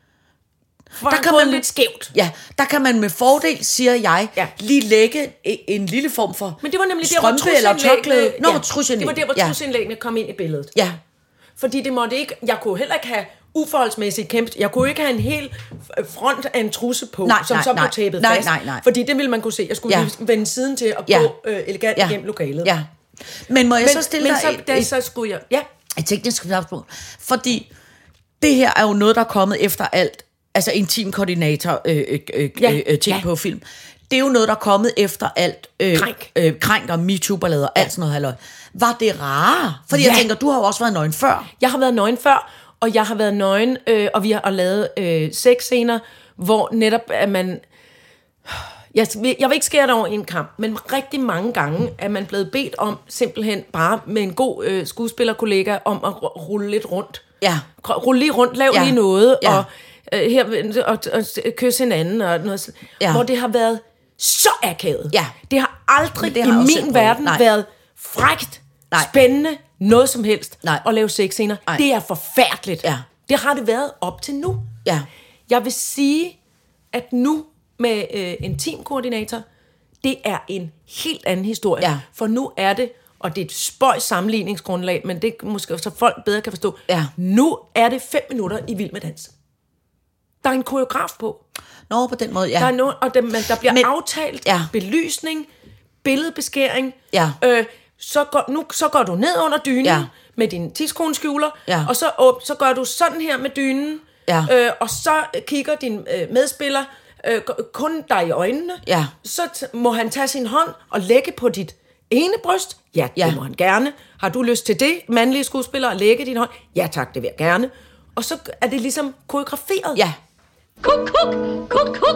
der kan man lidt skævt. Ja, der kan man med fordel, siger jeg, lige lægge en lille form for men det var nemlig strømpe der, eller tørklæde. Det var der, hvor trusindlæggene kom ind i billedet. Ja. Fordi det måtte ikke, jeg kunne heller ikke have uforholdsmæssigt kæmpe. Jeg kunne ikke have en hel front af en trusse på, som så blev tapet fast. Nej. Fordi det ville man kunne se. Jeg skulle vende siden til at gå elegant igennem lokalet. Ja. Men må jeg så stille dig så skulle jeg... Ja. Et teknisk spørgsmål. Fordi det her er jo noget, der er kommet efter alt altså intimkoordinator ting på film. Det er jo noget, der er kommet efter alt krænk og MeToo-ballader og alt sådan noget halløj. Var det rare? Fordi jeg tænker, du har jo også været nøgen før. Jeg har været nøgen før, og jeg har været nøgen, og vi har lavet sexscener, hvor netop at man... Jeg vil ikke skære det over en kamp, men rigtig mange gange er man blevet bedt om simpelthen bare med en god skuespillerkollega om at rulle lidt rundt. Ja. Rulle lige rundt, lav lige noget, og kysse hinanden og noget, hvor det har været så akavet. Ja. Det har aldrig i min verden været frækt, spændende, noget som helst at lave sexscener. Det er forfærdeligt. Ja. Det har det været op til nu. Ja. Jeg vil sige, at nu med en teamkoordinator, det er en helt anden historie. Ja. For nu er det, og det er et spøjs sammenligningsgrundlag, men det måske så folk bedre kan forstå. Ja. Nu er det 5 minutter i Vild med Dans. Der er en koreograf på. Nå, på den måde, ja. Der er noget, og der bliver aftalt belysning, billedbeskæring. Ja. Så går du ned under dynen med din tidskroneskjuler, og så gør du sådan her med dynen, og så kigger din medspiller kun dig i øjnene. Ja. Så må han tage sin hånd og lægge på dit ene bryst. Ja, det må han gerne. Har du lyst til det, mandlige skuespiller, at lægge din hånd? Ja tak, det vil jeg gerne. Og så er det ligesom koreograferet. Ja. Kuk, kuk, kuk, kuk.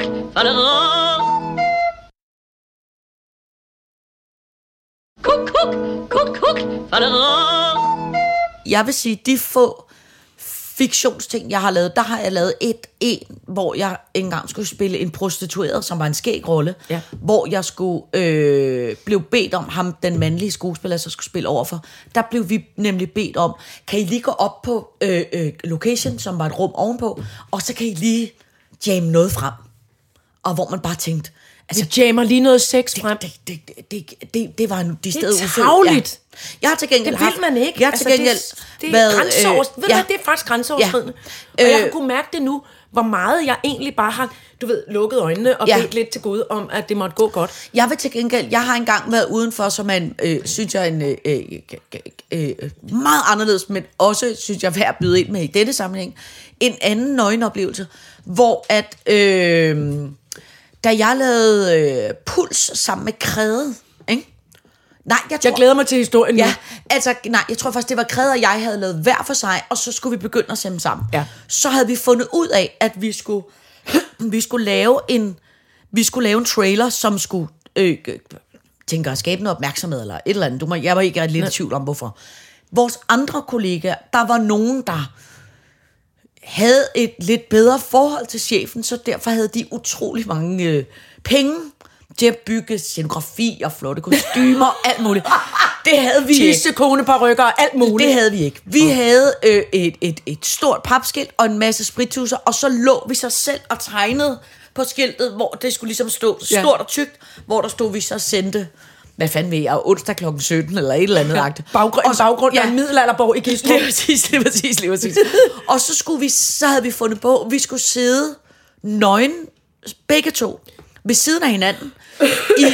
Kuk, kuk, kuk, kuk. Jeg vil sige, de få fiktionsting, jeg har lavet, der har jeg lavet en, hvor jeg engang skulle spille en prostitueret, som var en skæg rolle, hvor jeg skulle blev bedt om ham, den mandlige skuespiller, så skulle spille overfor. Der blev vi nemlig bedt om, kan I lige gå op på location, som var et rum ovenpå, og så kan I lige jamme noget frem. Og hvor man bare tænkte, altså, vi jammer lige noget sex frem. Det var de steder ufølt. Det er travligt. Ja. Jeg har til gengæld det vil man ikke. Jeg har til gengæld det er grænseoverskridende. Det er faktisk grænseoverskridende. Og jeg har kunne mærke det nu, hvor meget jeg egentlig bare har, lukket øjnene og bedt lidt til Gud om, at det måtte gå godt. Jeg vil til gengæld, jeg har engang været udenfor, som en, synes jeg, en meget anderledes, men også, synes jeg, værd at byde ind med i denne sammenhæng, en anden nøgenoplevelse, hvor at, da jeg lavede Puls sammen med Kræde, ikke? Nej, jeg glæder mig til historien nu. Ja, altså, jeg tror faktisk, det var Kræde og jeg havde lavet hver for sig, og så skulle vi begynde at sende sammen. Ja. Så havde vi fundet ud af, at vi skulle lave en trailer, som skulle tænke at skabe noget opmærksomhed, eller et eller andet. Jeg var ikke lidt i tvivl om, hvorfor. Vores andre kollegaer, der var nogen, der havde et lidt bedre forhold til chefen, så derfor havde de utrolig mange penge til at bygge scenografi og flotte kostymer og alt muligt. Det havde vi ikke. Tissekoneparykker og alt muligt. Det havde vi ikke. Vi havde et stort papskilt og en masse sprittusser, og så lå vi sig selv og tegnede på skiltet, hvor det skulle ligesom stå stort og tykt, hvor der stod, vi så sendte, hvad fanden ved jeg, onsdag kl. 17 eller et eller andet. En baggrund af en middelalderborg i Gistrup. Lige præcis. Og så havde vi fundet på, vi skulle sidde nøgen, begge to, ved siden af hinanden, i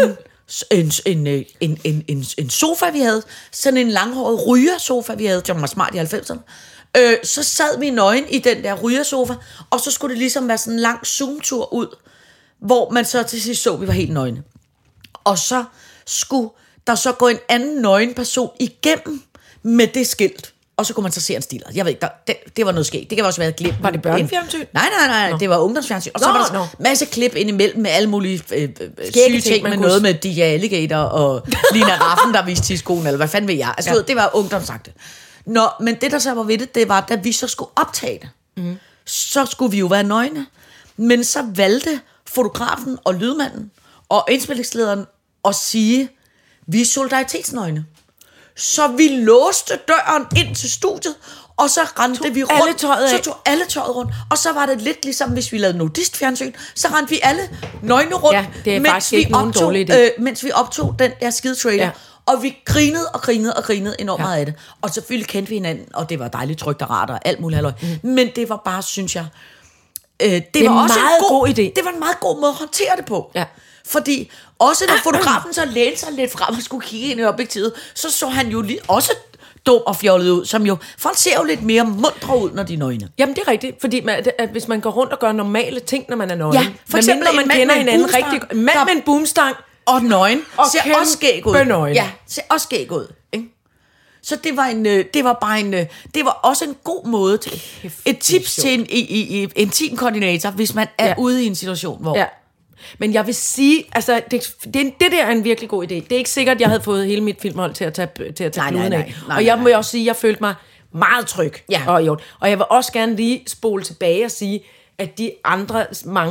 en sofa, vi havde. Sådan en langhåret rygersofa, vi havde. Det var smart i 90'erne. Så sad vi nøgen i den der rygersofa, og så skulle det ligesom være sådan en lang zoom-tur ud, hvor man så til sidst så, vi var helt nøgne. Og så skulle der så gå en anden nøgen person igennem med det skilt. Og så kunne man så se en stiler. Jeg ved ikke, det var noget skægt. Det kan også være glemt. Var det børnefjernsyn? Nej, det var ungdomsfjernsyn. Og så var der masse klip indimellem med alle mulige syge ting, med noget med DJ Alligator og Lina Raffen, der viste tidskolen, eller hvad fanden ved jeg. Altså, det var ungdomsagtigt. Nå, men det der så var ved det var, da vi så skulle optage det, så skulle vi jo være nøgne. Men så valgte fotografen og lydmanden og indspilningslederen at sige, vi er solidaritetsnøgne. Så vi låste døren ind til studiet, og så rendte vi rundt. Så tog alle tøjet rundt. Og så var det lidt ligesom, hvis vi lavede nudistfjernsyn, så rendte vi alle nøgne rundt, ja, det er faktisk ikke nogen dårlig idé. Mens vi optog den der skide trailer. Ja. Og vi grinede enormt meget af det. Og selvfølgelig kendte vi hinanden, og det var dejligt trygt og rart og alt muligt halløj. Men det var bare, synes jeg, det var også en god idé. Det var en meget god måde at håndtere det på. Ja. Fordi også når fotografen så lænede sig lidt frem og skulle kigge ind i objektivet, så han jo lige også dum og fjollet ud, som jo, folk ser jo lidt mere mundre ud, når de er nøgne. Jamen, det er rigtigt, fordi at hvis man går rundt og gør normale ting, når man er nøgen, Ja, for eksempel når man en mand kender med en hinanden boomstang, rigtig en mand med en boomstang, Og nøgen, og ser også skæg ud. nøgen. Ja, ser også skæg ud, ikke? Så det var også en god måde til et tips til en intimkoordinator, hvis man er ude i en situation, hvor... Ja. Men jeg vil sige, altså, det der er en virkelig god idé. Det er ikke sikkert, at jeg havde fået hele mit filmhold til at tage bluden af. Og jeg må jo også sige, at jeg følte mig meget tryg. Ja. Og jeg vil også gerne lige spole tilbage og sige, at de andre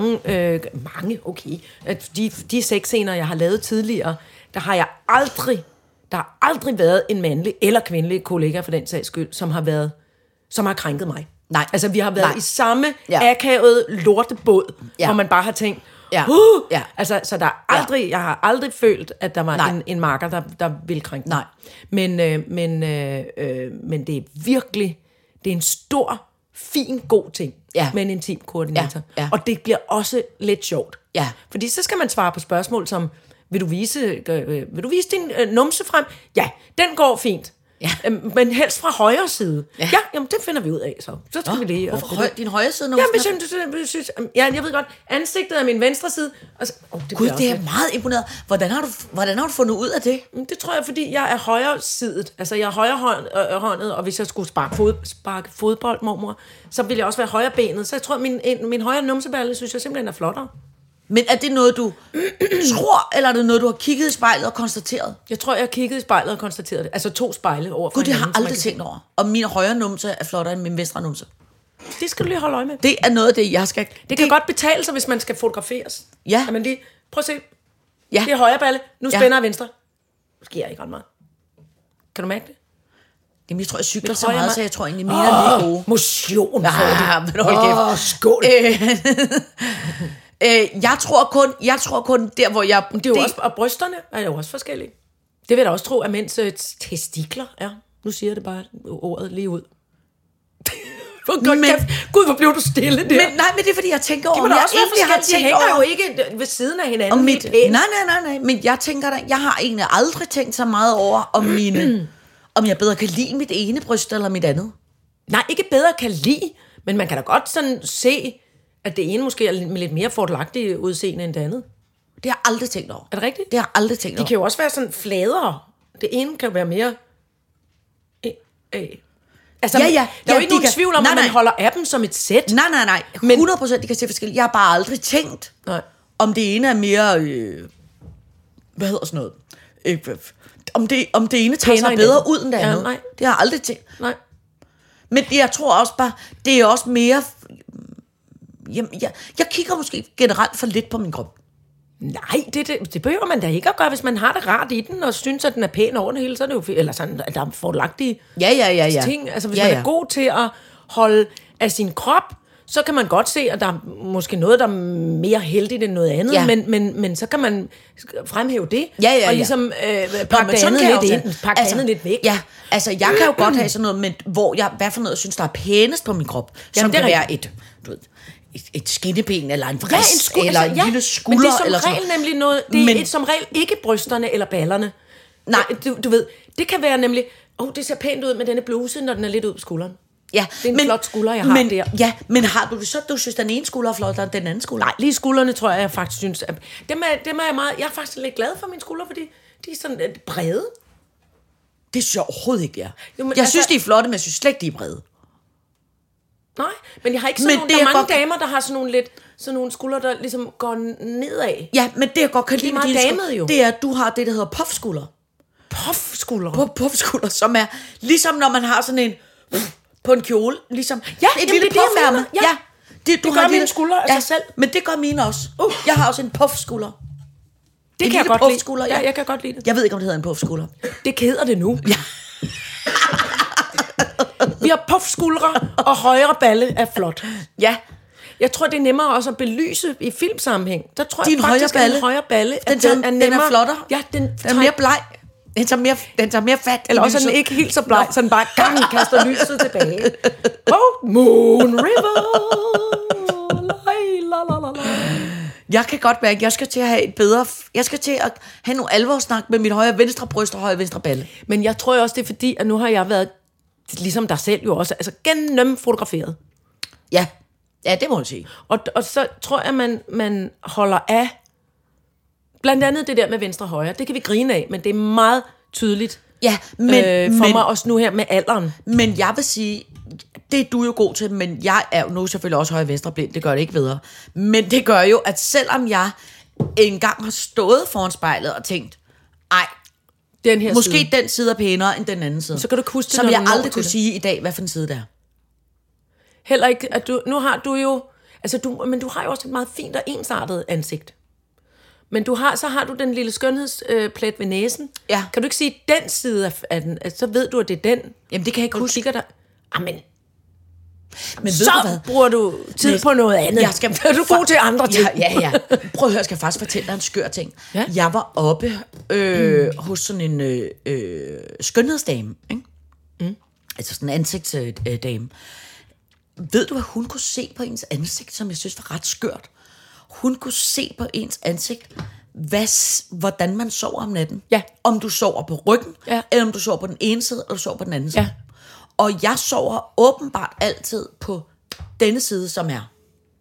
at de sexscener, jeg har lavet tidligere, der har aldrig været en mandlig eller kvindelig kollega for den sags skyld, som har krænket mig. Nej. Altså, vi har været i samme Ja. akavet lortebåd, hvor man bare har tænkt, Ja. altså, så der er aldrig, jeg har aldrig følt, at der var en marker, der ville krænke mig. Men det er virkelig, det er en stor, fin, god ting med en intim koordinator. Ja. Og det bliver også lidt sjovt. Ja. Fordi så skal man svare på spørgsmål som, vil du vise din numse frem? Ja, den går fint. Ja. Men helst fra højre side. Ja, jamen det finder vi ud af, så skal vi lige... Hvorfor din højre side? Jeg ved godt, ansigtet er min venstre side. Altså, Gud, det er meget imponeret. Hvordan har du fundet ud af det? Det tror jeg, fordi jeg er højresidet. Altså, jeg er højrehåndet, og hvis jeg skulle sparke fodbold, mormor, så ville jeg også være højrebenet. Så jeg tror, min højre numseballe, synes jeg simpelthen er flottere. Men er det noget, du tror, eller er det noget, du har kigget i spejlet og konstateret? Jeg tror, jeg har kigget i spejlet og konstateret det. Altså 2 spejle over for Gud, det har hinanden, jeg aldrig tænkt over. Og min højre numse er flottere end min venstre numse. Det skal du lige holde øje med. Det er noget af det, jeg skal... Det kan godt betale sig, hvis man skal fotograferes. Ja. Men lige, prøv at se. Ja. Det er højre balle. Nu spænder jeg venstre. Det sker ikke ret meget. Kan du mærke det? Jamen, jeg tror, jeg cykler så meget, så jeg tror egentlig, mine er lige gode. Motion. Men hold kæft. Skål. Jeg tror kun der, hvor jeg... Det er jo også, og brysterne er jo også forskellige. Det vil jeg da også tro, at mænds testikler er. Nu siger jeg det bare ordet lige ud. Gud, hvor blev du stille der. Men det er, fordi jeg tænker over... Det må da også være forskelligt. De hænger jo ikke ved siden af hinanden. Nej. Men jeg tænker da... Jeg har egentlig aldrig tænkt så meget over, om jeg bedre kan lide mit ene bryst eller mit andet. Nej, ikke bedre kan lide, men man kan da godt sådan se, at det ene måske er lidt mere fordelagtigt udseende end det andet. Det har jeg aldrig tænkt over. Er det rigtigt? Det har jeg aldrig tænkt over. De kan jo også være sådan fladere. Det ene kan være mere... Altså, der er jo ikke nogen tvivl om, at man holder af dem som et sæt. Nej. 100% de kan se forskelligt. Jeg har bare aldrig tænkt, om det ene er mere... hvad hedder sådan noget? Om det ene tager sig bedre ud end det andet. Nej. Det har jeg aldrig tænkt. Nej. Men jeg tror også bare, det er også mere... Jeg kigger måske generelt for lidt på min krop. Nej, det behøver man da ikke at gøre, hvis man har det rart i den, og synes, at den er pæn over det hele, så er det jo eller sådan, at der er fordelagtige ting. Altså, hvis man er god til at holde af sin krop, så kan man godt se, at der er måske noget, der er mere heldigt end noget andet, men så kan man fremhæve det, og ligesom pakke det andet lidt ind, pakke det andet lidt væk. Ja, altså jeg kan jo godt have sådan noget, men hvor jeg, hvad for noget, jeg synes, der er pænest på min krop, som kan være et skinneben, eller en vrist, eller en lille skulder. Men det er som eller regel nemlig noget, det er som regel ikke brysterne eller ballerne. Nej. Du ved, det kan være nemlig, det ser pænt ud med denne bluse, når den er lidt ud på skulderen. Ja, det er en flot skulder, jeg har der. Ja, men har du det så, du synes, den ene skulder er flottere end den anden skulder? Nej, lige skuldrene tror jeg faktisk synes, at dem er jeg meget, jeg er faktisk lidt glad for mine skuldre, fordi de er sådan lidt brede. Det synes jeg overhovedet ikke, jeg synes, de er flotte, men jeg synes slet ikke, de er brede. Nej, men jeg har ikke sådan nogle, der er mange damer, der har sådan nogle skuldre, der ligesom går nedad. Ja, men det jeg godt kan lide med dine skuldre, det er, at du har det, der hedder puffskulder. Puffskulder? Puffskulder, som er ligesom når man har sådan en på en kjole, ligesom et lille puffærme. Ja. Det gør mine skuldre af sig selv. Men det gør mine også. Jeg har også en puffskulder. Det kan jeg godt lide. Ja, jeg kan godt lide det. Jeg ved ikke, om det hedder en puffskulder. Det hedder det nu. Ja. Vi har puffskuldre, og højre balle er flot. Ja. Jeg tror, det er nemmere også at belyse i filmsammenhæng. Der tror jeg faktisk, at en højre balle den er flottere. Ja, den er mere bleg. Den tager mere fat. Eller også er den ikke helt så bleg, så den bare kaster lyset tilbage. Moon River. Jeg kan godt mærke, at jeg skal til at have et bedre... Jeg skal til at have nogle alvorssnak med mit højre venstre bryst og højre venstre balle. Men jeg tror også, det er fordi, at nu har jeg været, ligesom dig selv jo også, altså gennem fotograferet. Ja, det må man sige. Og så tror jeg, man holder af, blandt andet det der med venstre og højre. Det kan vi grine af, men det er meget tydeligt for mig også nu her med alderen. Men jeg vil sige, det er du jo god til, men jeg er jo nu selvfølgelig også højre venstre blind, det gør det ikke bedre. Men det gør jo, at selvom jeg engang har stået foran spejlet og tænkt, den her måske side. Den side er pænere end den anden side. Så kan du huske det, som når jeg du når aldrig kunne til sige i dag, hvad for en side det er. Heller ikke, at nu har du jo, men du har jo også et meget fint og ensartet ansigt. Men så har du den lille skønhedsplet ved næsen. Ja. Kan du ikke sige den side af den, så ved du, at det er den. Jamen det kan jeg ikke huske. Kigger der. Amen. Men Så ved du hvad? bruger du tid på noget andet. Jeg skal, er du god til andre ting? Ja. Prøv at høre, jeg skal faktisk fortælle dig en skør ting. Ja? Jeg var oppe hos sådan en skønhedsdame, ikke? Altså sådan en ansigtsdame. Ved du, hvad hun kunne se på ens ansigt, som jeg synes var ret skørt? Hun kunne se på ens ansigt, hvordan man sover om natten. Ja. Om du sover på ryggen, eller om du sover på den ene side, eller du sover på den anden side. Ja. Og jeg sover åbenbart altid på denne side, som er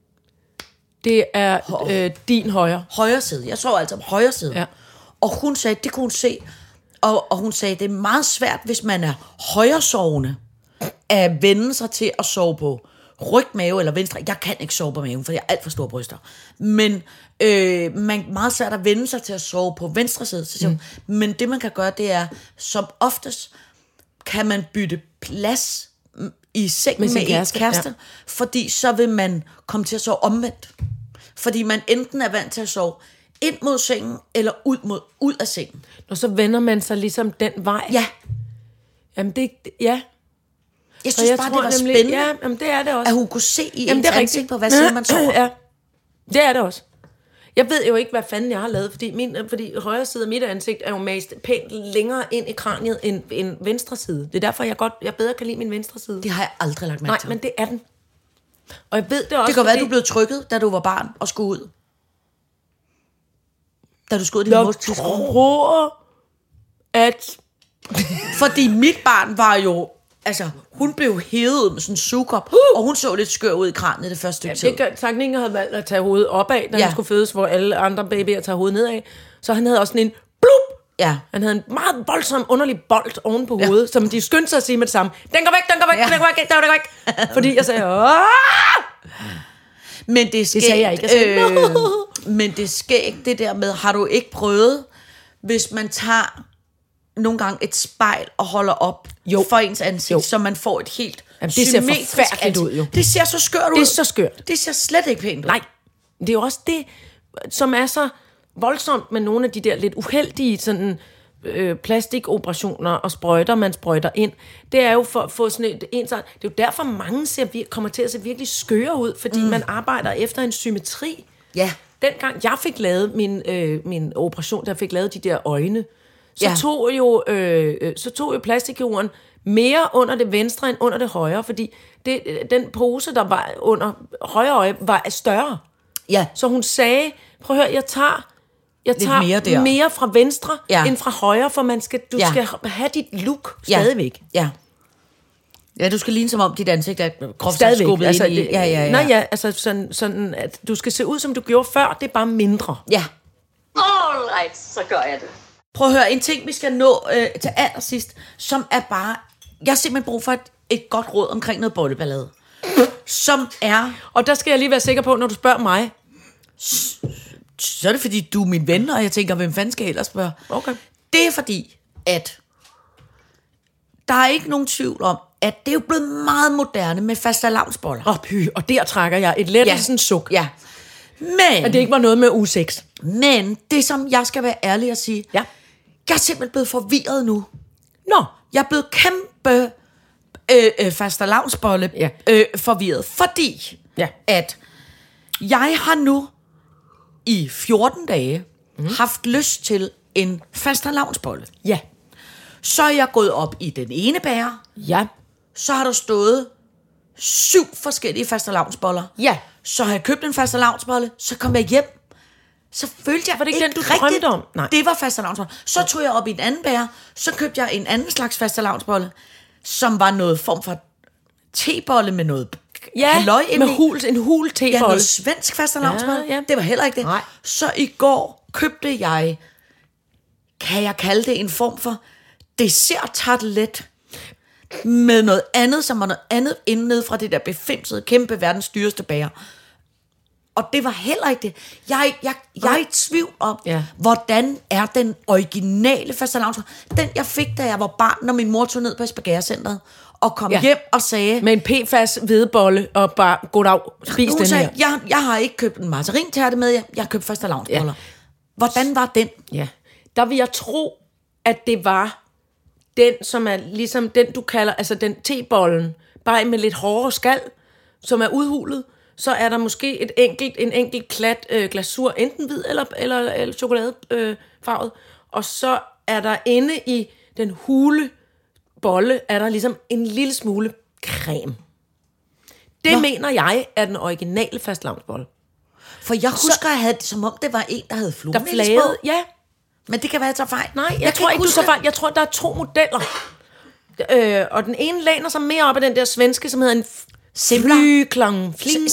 Det er din højre side. Jeg sover altid på højre side. Ja. Og hun sagde, det kunne hun se. Og hun sagde, det er meget svært, hvis man er højresovende, at vende sig til at sove på ryg, mave eller venstre. Jeg kan ikke sove på maven, for jeg har alt for store bryster. Men man er meget svært at vende sig til at sove på venstre side. Så siger hun, men det man kan gøre, det er, som oftest kan man bytte plads i sengen med ens kæreste, fordi så vil man komme til at sove omvendt. Fordi man enten er vant til at sove ind mod sengen, eller ud af sengen. Og så vender man sig ligesom den vej. Ja. Jamen det, Jeg synes bare, det var spændende, ja, jamen det er det også. at hun kunne se i ens ansigt på, hvad side man sover. Ja, det er det også. Jeg ved jo ikke, hvad fanden jeg har lavet, fordi højre side af mit ansigt er jo mast pænt længere ind i kraniet end venstre side. Det er derfor, jeg bedre kan lide min venstre side. Det har jeg aldrig lagt mærke til. Nej, men det er den. Og jeg ved det også, det kan være, at du blev trykket, da du var barn og skulle ud. Da du skulle ud i din mors tidsrum. Jeg tror, at... Fordi mit barn var jo... Altså, hun blev hævet med sådan en sugekop, og hun så lidt skør ud i kraniet det første stykke tid. Det Tankninger havde valgt at tage hovedet opad, da han skulle fødes, hvor alle andre babyer tager hovedet nedad. Så han havde også sådan en blup. Ja. Han havde en meget voldsom, underlig bold oven på hovedet, som de skyndte sig at sige med det samme. Den går væk. Fordi jeg sagde, Men det sagde jeg ikke. Men det sker ikke det der med, har du ikke prøvet, hvis man tager nogle gange et spejl og holder op for ens ansigt, så man får et helt det ser forfærdeligt ud, jo. Det ser så skørt ud. Det er så skørt. Det ser slet ikke pænt ud. Nej, det er jo også det, som er så voldsomt med nogle af de der lidt uheldige sådan, plastikoperationer og sprøjter, man sprøjter ind. Det er jo for at få sådan et ensart. Det er jo derfor, mange kommer til at se virkelig skøre ud, fordi man arbejder efter en symmetri. Ja. Dengang jeg fik lavet min operation, der fik lavet de der øjne, så tog jo plastikkirurgen mere under det venstre end under det højre, fordi den pose, der var under højre øje, var større. Ja. Så hun sagde, prøv at høre, jeg tager mere fra venstre end fra højre, for du skal have dit look stadigvæk. Ja. Ja, du skal ligne som om dit ansigt er groft skubbet altså, ind i. Altså sådan, at du skal se ud, som du gjorde før, det er bare mindre. Ja. Alright, så gør jeg det. Prøv at høre, en ting, vi skal nå til allersidst, som er bare... Jeg har simpelthen brug for et godt råd omkring noget bolleballade. Som er... Og der skal jeg lige være sikker på, når du spørger mig. Så er det, fordi du er min ven, og jeg tænker, hvem fanden skal jeg ellers spørge? Okay. Det er fordi, at der er ikke nogen tvivl om, at det er jo blevet meget moderne med fastelavnsboller. Og der trækker jeg et lettelsens suk. Ja. Men... At det ikke var noget med uge 6. Men det, som jeg skal være ærlig at sige... Ja. Jeg er simpelthen blevet forvirret nu. Nå. Jeg er blevet kæmpe fastelavnsbolle forvirret, fordi at jeg har nu i 14 dage haft lyst til en fastelavnsbolle. Ja. Så er jeg gået op i den ene bager. Ja. Så har der stået 7 forskellige fastelavnsboller. Ja. Så har jeg købt en fastelavnsbolle. Så kom jeg hjem så følte jeg Var det ikke den, du rigtigt, drømte om? Nej. det var fastelavnsbolle. Så tog jeg op i en anden bager, så købte jeg en anden slags fastelavnsbolle, som var noget form for tebolle med noget halløj med indeni. en hul tebolle. Ja, noget svensk fastelavnsbolle. Ja. Det var heller ikke det. Nej. Så i går købte jeg, kan jeg kalde det en form for dessert-tartelet med noget andet, som var noget andet inden fra det der befimsede, kæmpe verdens dyreste bager. Og det var heller ikke det. Jeg er i tvivl om, hvordan er den originale fastelavnsbolle. Den, jeg fik, da jeg var barn, når min mor tog ned på Esbjerg-centret og kom hjem og sagde... Med en PFAS hvedebolle og bare, goddag, spis den sagde, her. Jeg har ikke købt en margarintærte med, jeg har købt fastelavnsboller. Ja. Hvordan var den? Ja, der vil jeg tro, at det var den, som er ligesom den, du kalder, altså den tebollen, bare med lidt hårdere skal, som er udhulet. Så er der måske en enkelt klat glasur, enten hvid eller chokoladefarvet. Og så er der inde i den hule bolle, er der ligesom en lille smule creme. Det mener jeg er den originale fastelavnsbolle. For jeg husker, at jeg havde det, som om det var en, der havde Der flagede, ja. Men det kan være, at jeg tager fejl. Nej, jeg tror ikke, du tager fejl. Jeg tror, der er 2 modeller. Og den ene læner sig mere op af den der svenske, som hedder en flyklang.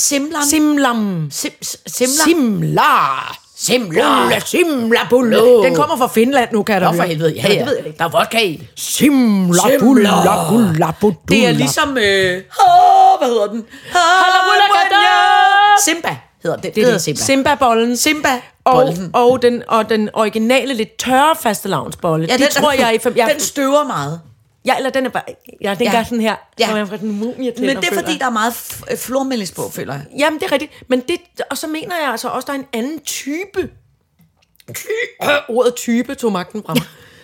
Simla-bulle. Den kommer fra Finland nu, kan der for helvede. Ja, det ved jeg ikke. Der er vodka i. Simla-bulla-bulla-bulla. Det er ligesom... hvad hedder den? Simba hedder det. Det hedder Simba. Simba-bollen. Simba-bollen. Og den originale, lidt tørre fastelavnsbolle. Ja, det tror jeg... Den støver meget. Ja, eller den er bare... Ja, den gør sådan her. Ja. Men det er fordi, der er meget flormelis på, føler jeg. Jamen, det er rigtigt. Men det... Og så mener jeg altså også, der er en anden type. Ordet type tog magten frem.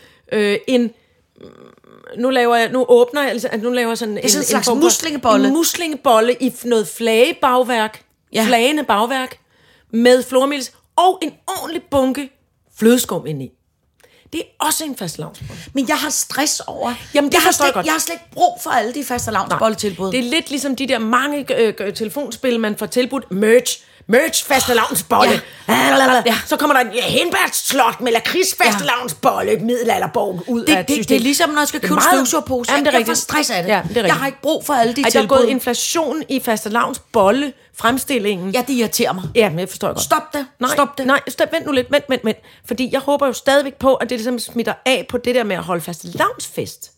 Nu laver jeg sådan en slags muslingebolle. En muslingebolle i noget flagebagværk. Ja. Flagende bagværk. Med flormelis. Og en ordentlig bunke flødeskum indeni. Det er også en fastelavnsbolle. Men jeg har stress over... Jamen, jeg har slet ikke brug for alle de fastelavnsbolletilbud. Det er lidt ligesom de der mange telefonspil, man får tilbudt. Merch fastelavnsbolle. Ja. Så kommer der en hindbærslot med lakrids fastelavnsbolle, middelalderborg ud af systemet. Det er ligesom, når jeg skal købe støvsugerpose. Jeg får stress af det. Ja, det jeg har ikke brug for alle de tilbud. Der er gået inflation i fastelavnsbolle fremstillingen. Ja, det irriterer mig. Ja, men jeg forstår godt. Stop det. Nej, vent nu lidt. Vent. Fordi jeg håber jo stadigvæk på, at det ligesom smitter af på det der med at holde fastelavnsfest.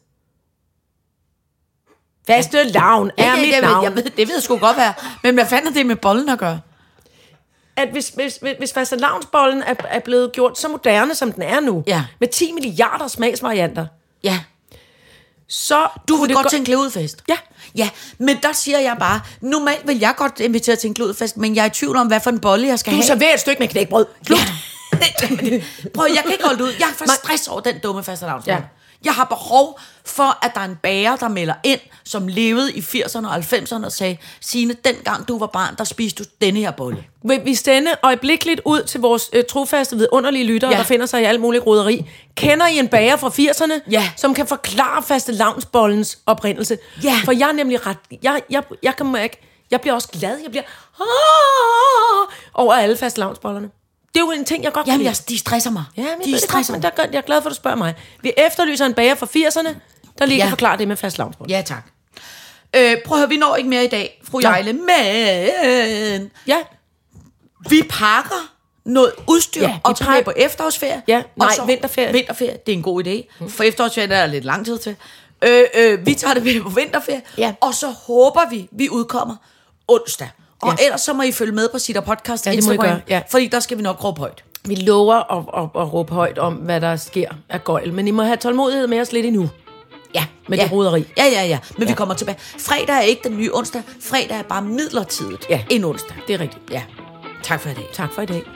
Fastelavn er mit navn. Det ved jeg sgu godt være. Men hvad fanden er det med bollen at gøre? At hvis fastelavnsbollen er blevet gjort så moderne, som den er nu, med 10 milliarder smagsvarianter, så... Du vil godt til en kludfest. Ja, men der siger jeg bare, normalt vil jeg godt invitere til en kludfest, men jeg er i tvivl om, hvad for en bolle jeg skal have. Du serverer et stykke med knækbrød. Prøv, jeg kan ikke holde det ud. Jeg får stress over den dumme fastelavnsbolle. Ja. Jeg har behov for, at der er en bager, der melder ind, som levede i 80'erne og 90'erne og sagde, Signe, dengang du var barn, der spiste du denne her bolle. Vi sende øjeblikkeligt ud til vores trofaste vidunderlige lyttere, der finder sig i alt muligt roderi. Kender I en bager fra 80'erne, som kan forklare fastelavnsbollens oprindelse? Ja. For jeg er nemlig ret... Jeg bliver også glad. Jeg bliver... over alle fastelavnsbollerne. Det er jo en ting, jeg godt kan lide. De stresser mig. Ja, de stresser mig. Jeg er glad for, at du spørger mig. Vi efterlyser en bager fra 80'erne, der lige kan forklare det med fastelavnsboller. Ja, tak. Prøv at høre, vi når ikke mere i dag, fru Jejle, men... Ja. Vi pakker noget udstyr og tager på efterårsferie. Ja, vinterferie. Vinterferie, det er en god idé. For efterårsferie der er lidt lang tid til. Vi tager det med på vinterferie, og så håber vi udkommer onsdag. Og ellers så må I følge med på Sitter Podcast Instagram, fordi der skal vi nok råbe højt. Vi lover at råbe højt om, hvad der sker af gøjl, men I må have tålmodighed med os lidt endnu. Ja, med det roderi. Ja. Men vi kommer tilbage. Fredag er ikke den nye onsdag. Fredag er bare midlertidigt en onsdag. Det er rigtigt. Ja. Tak for i dag. Tak for i dag.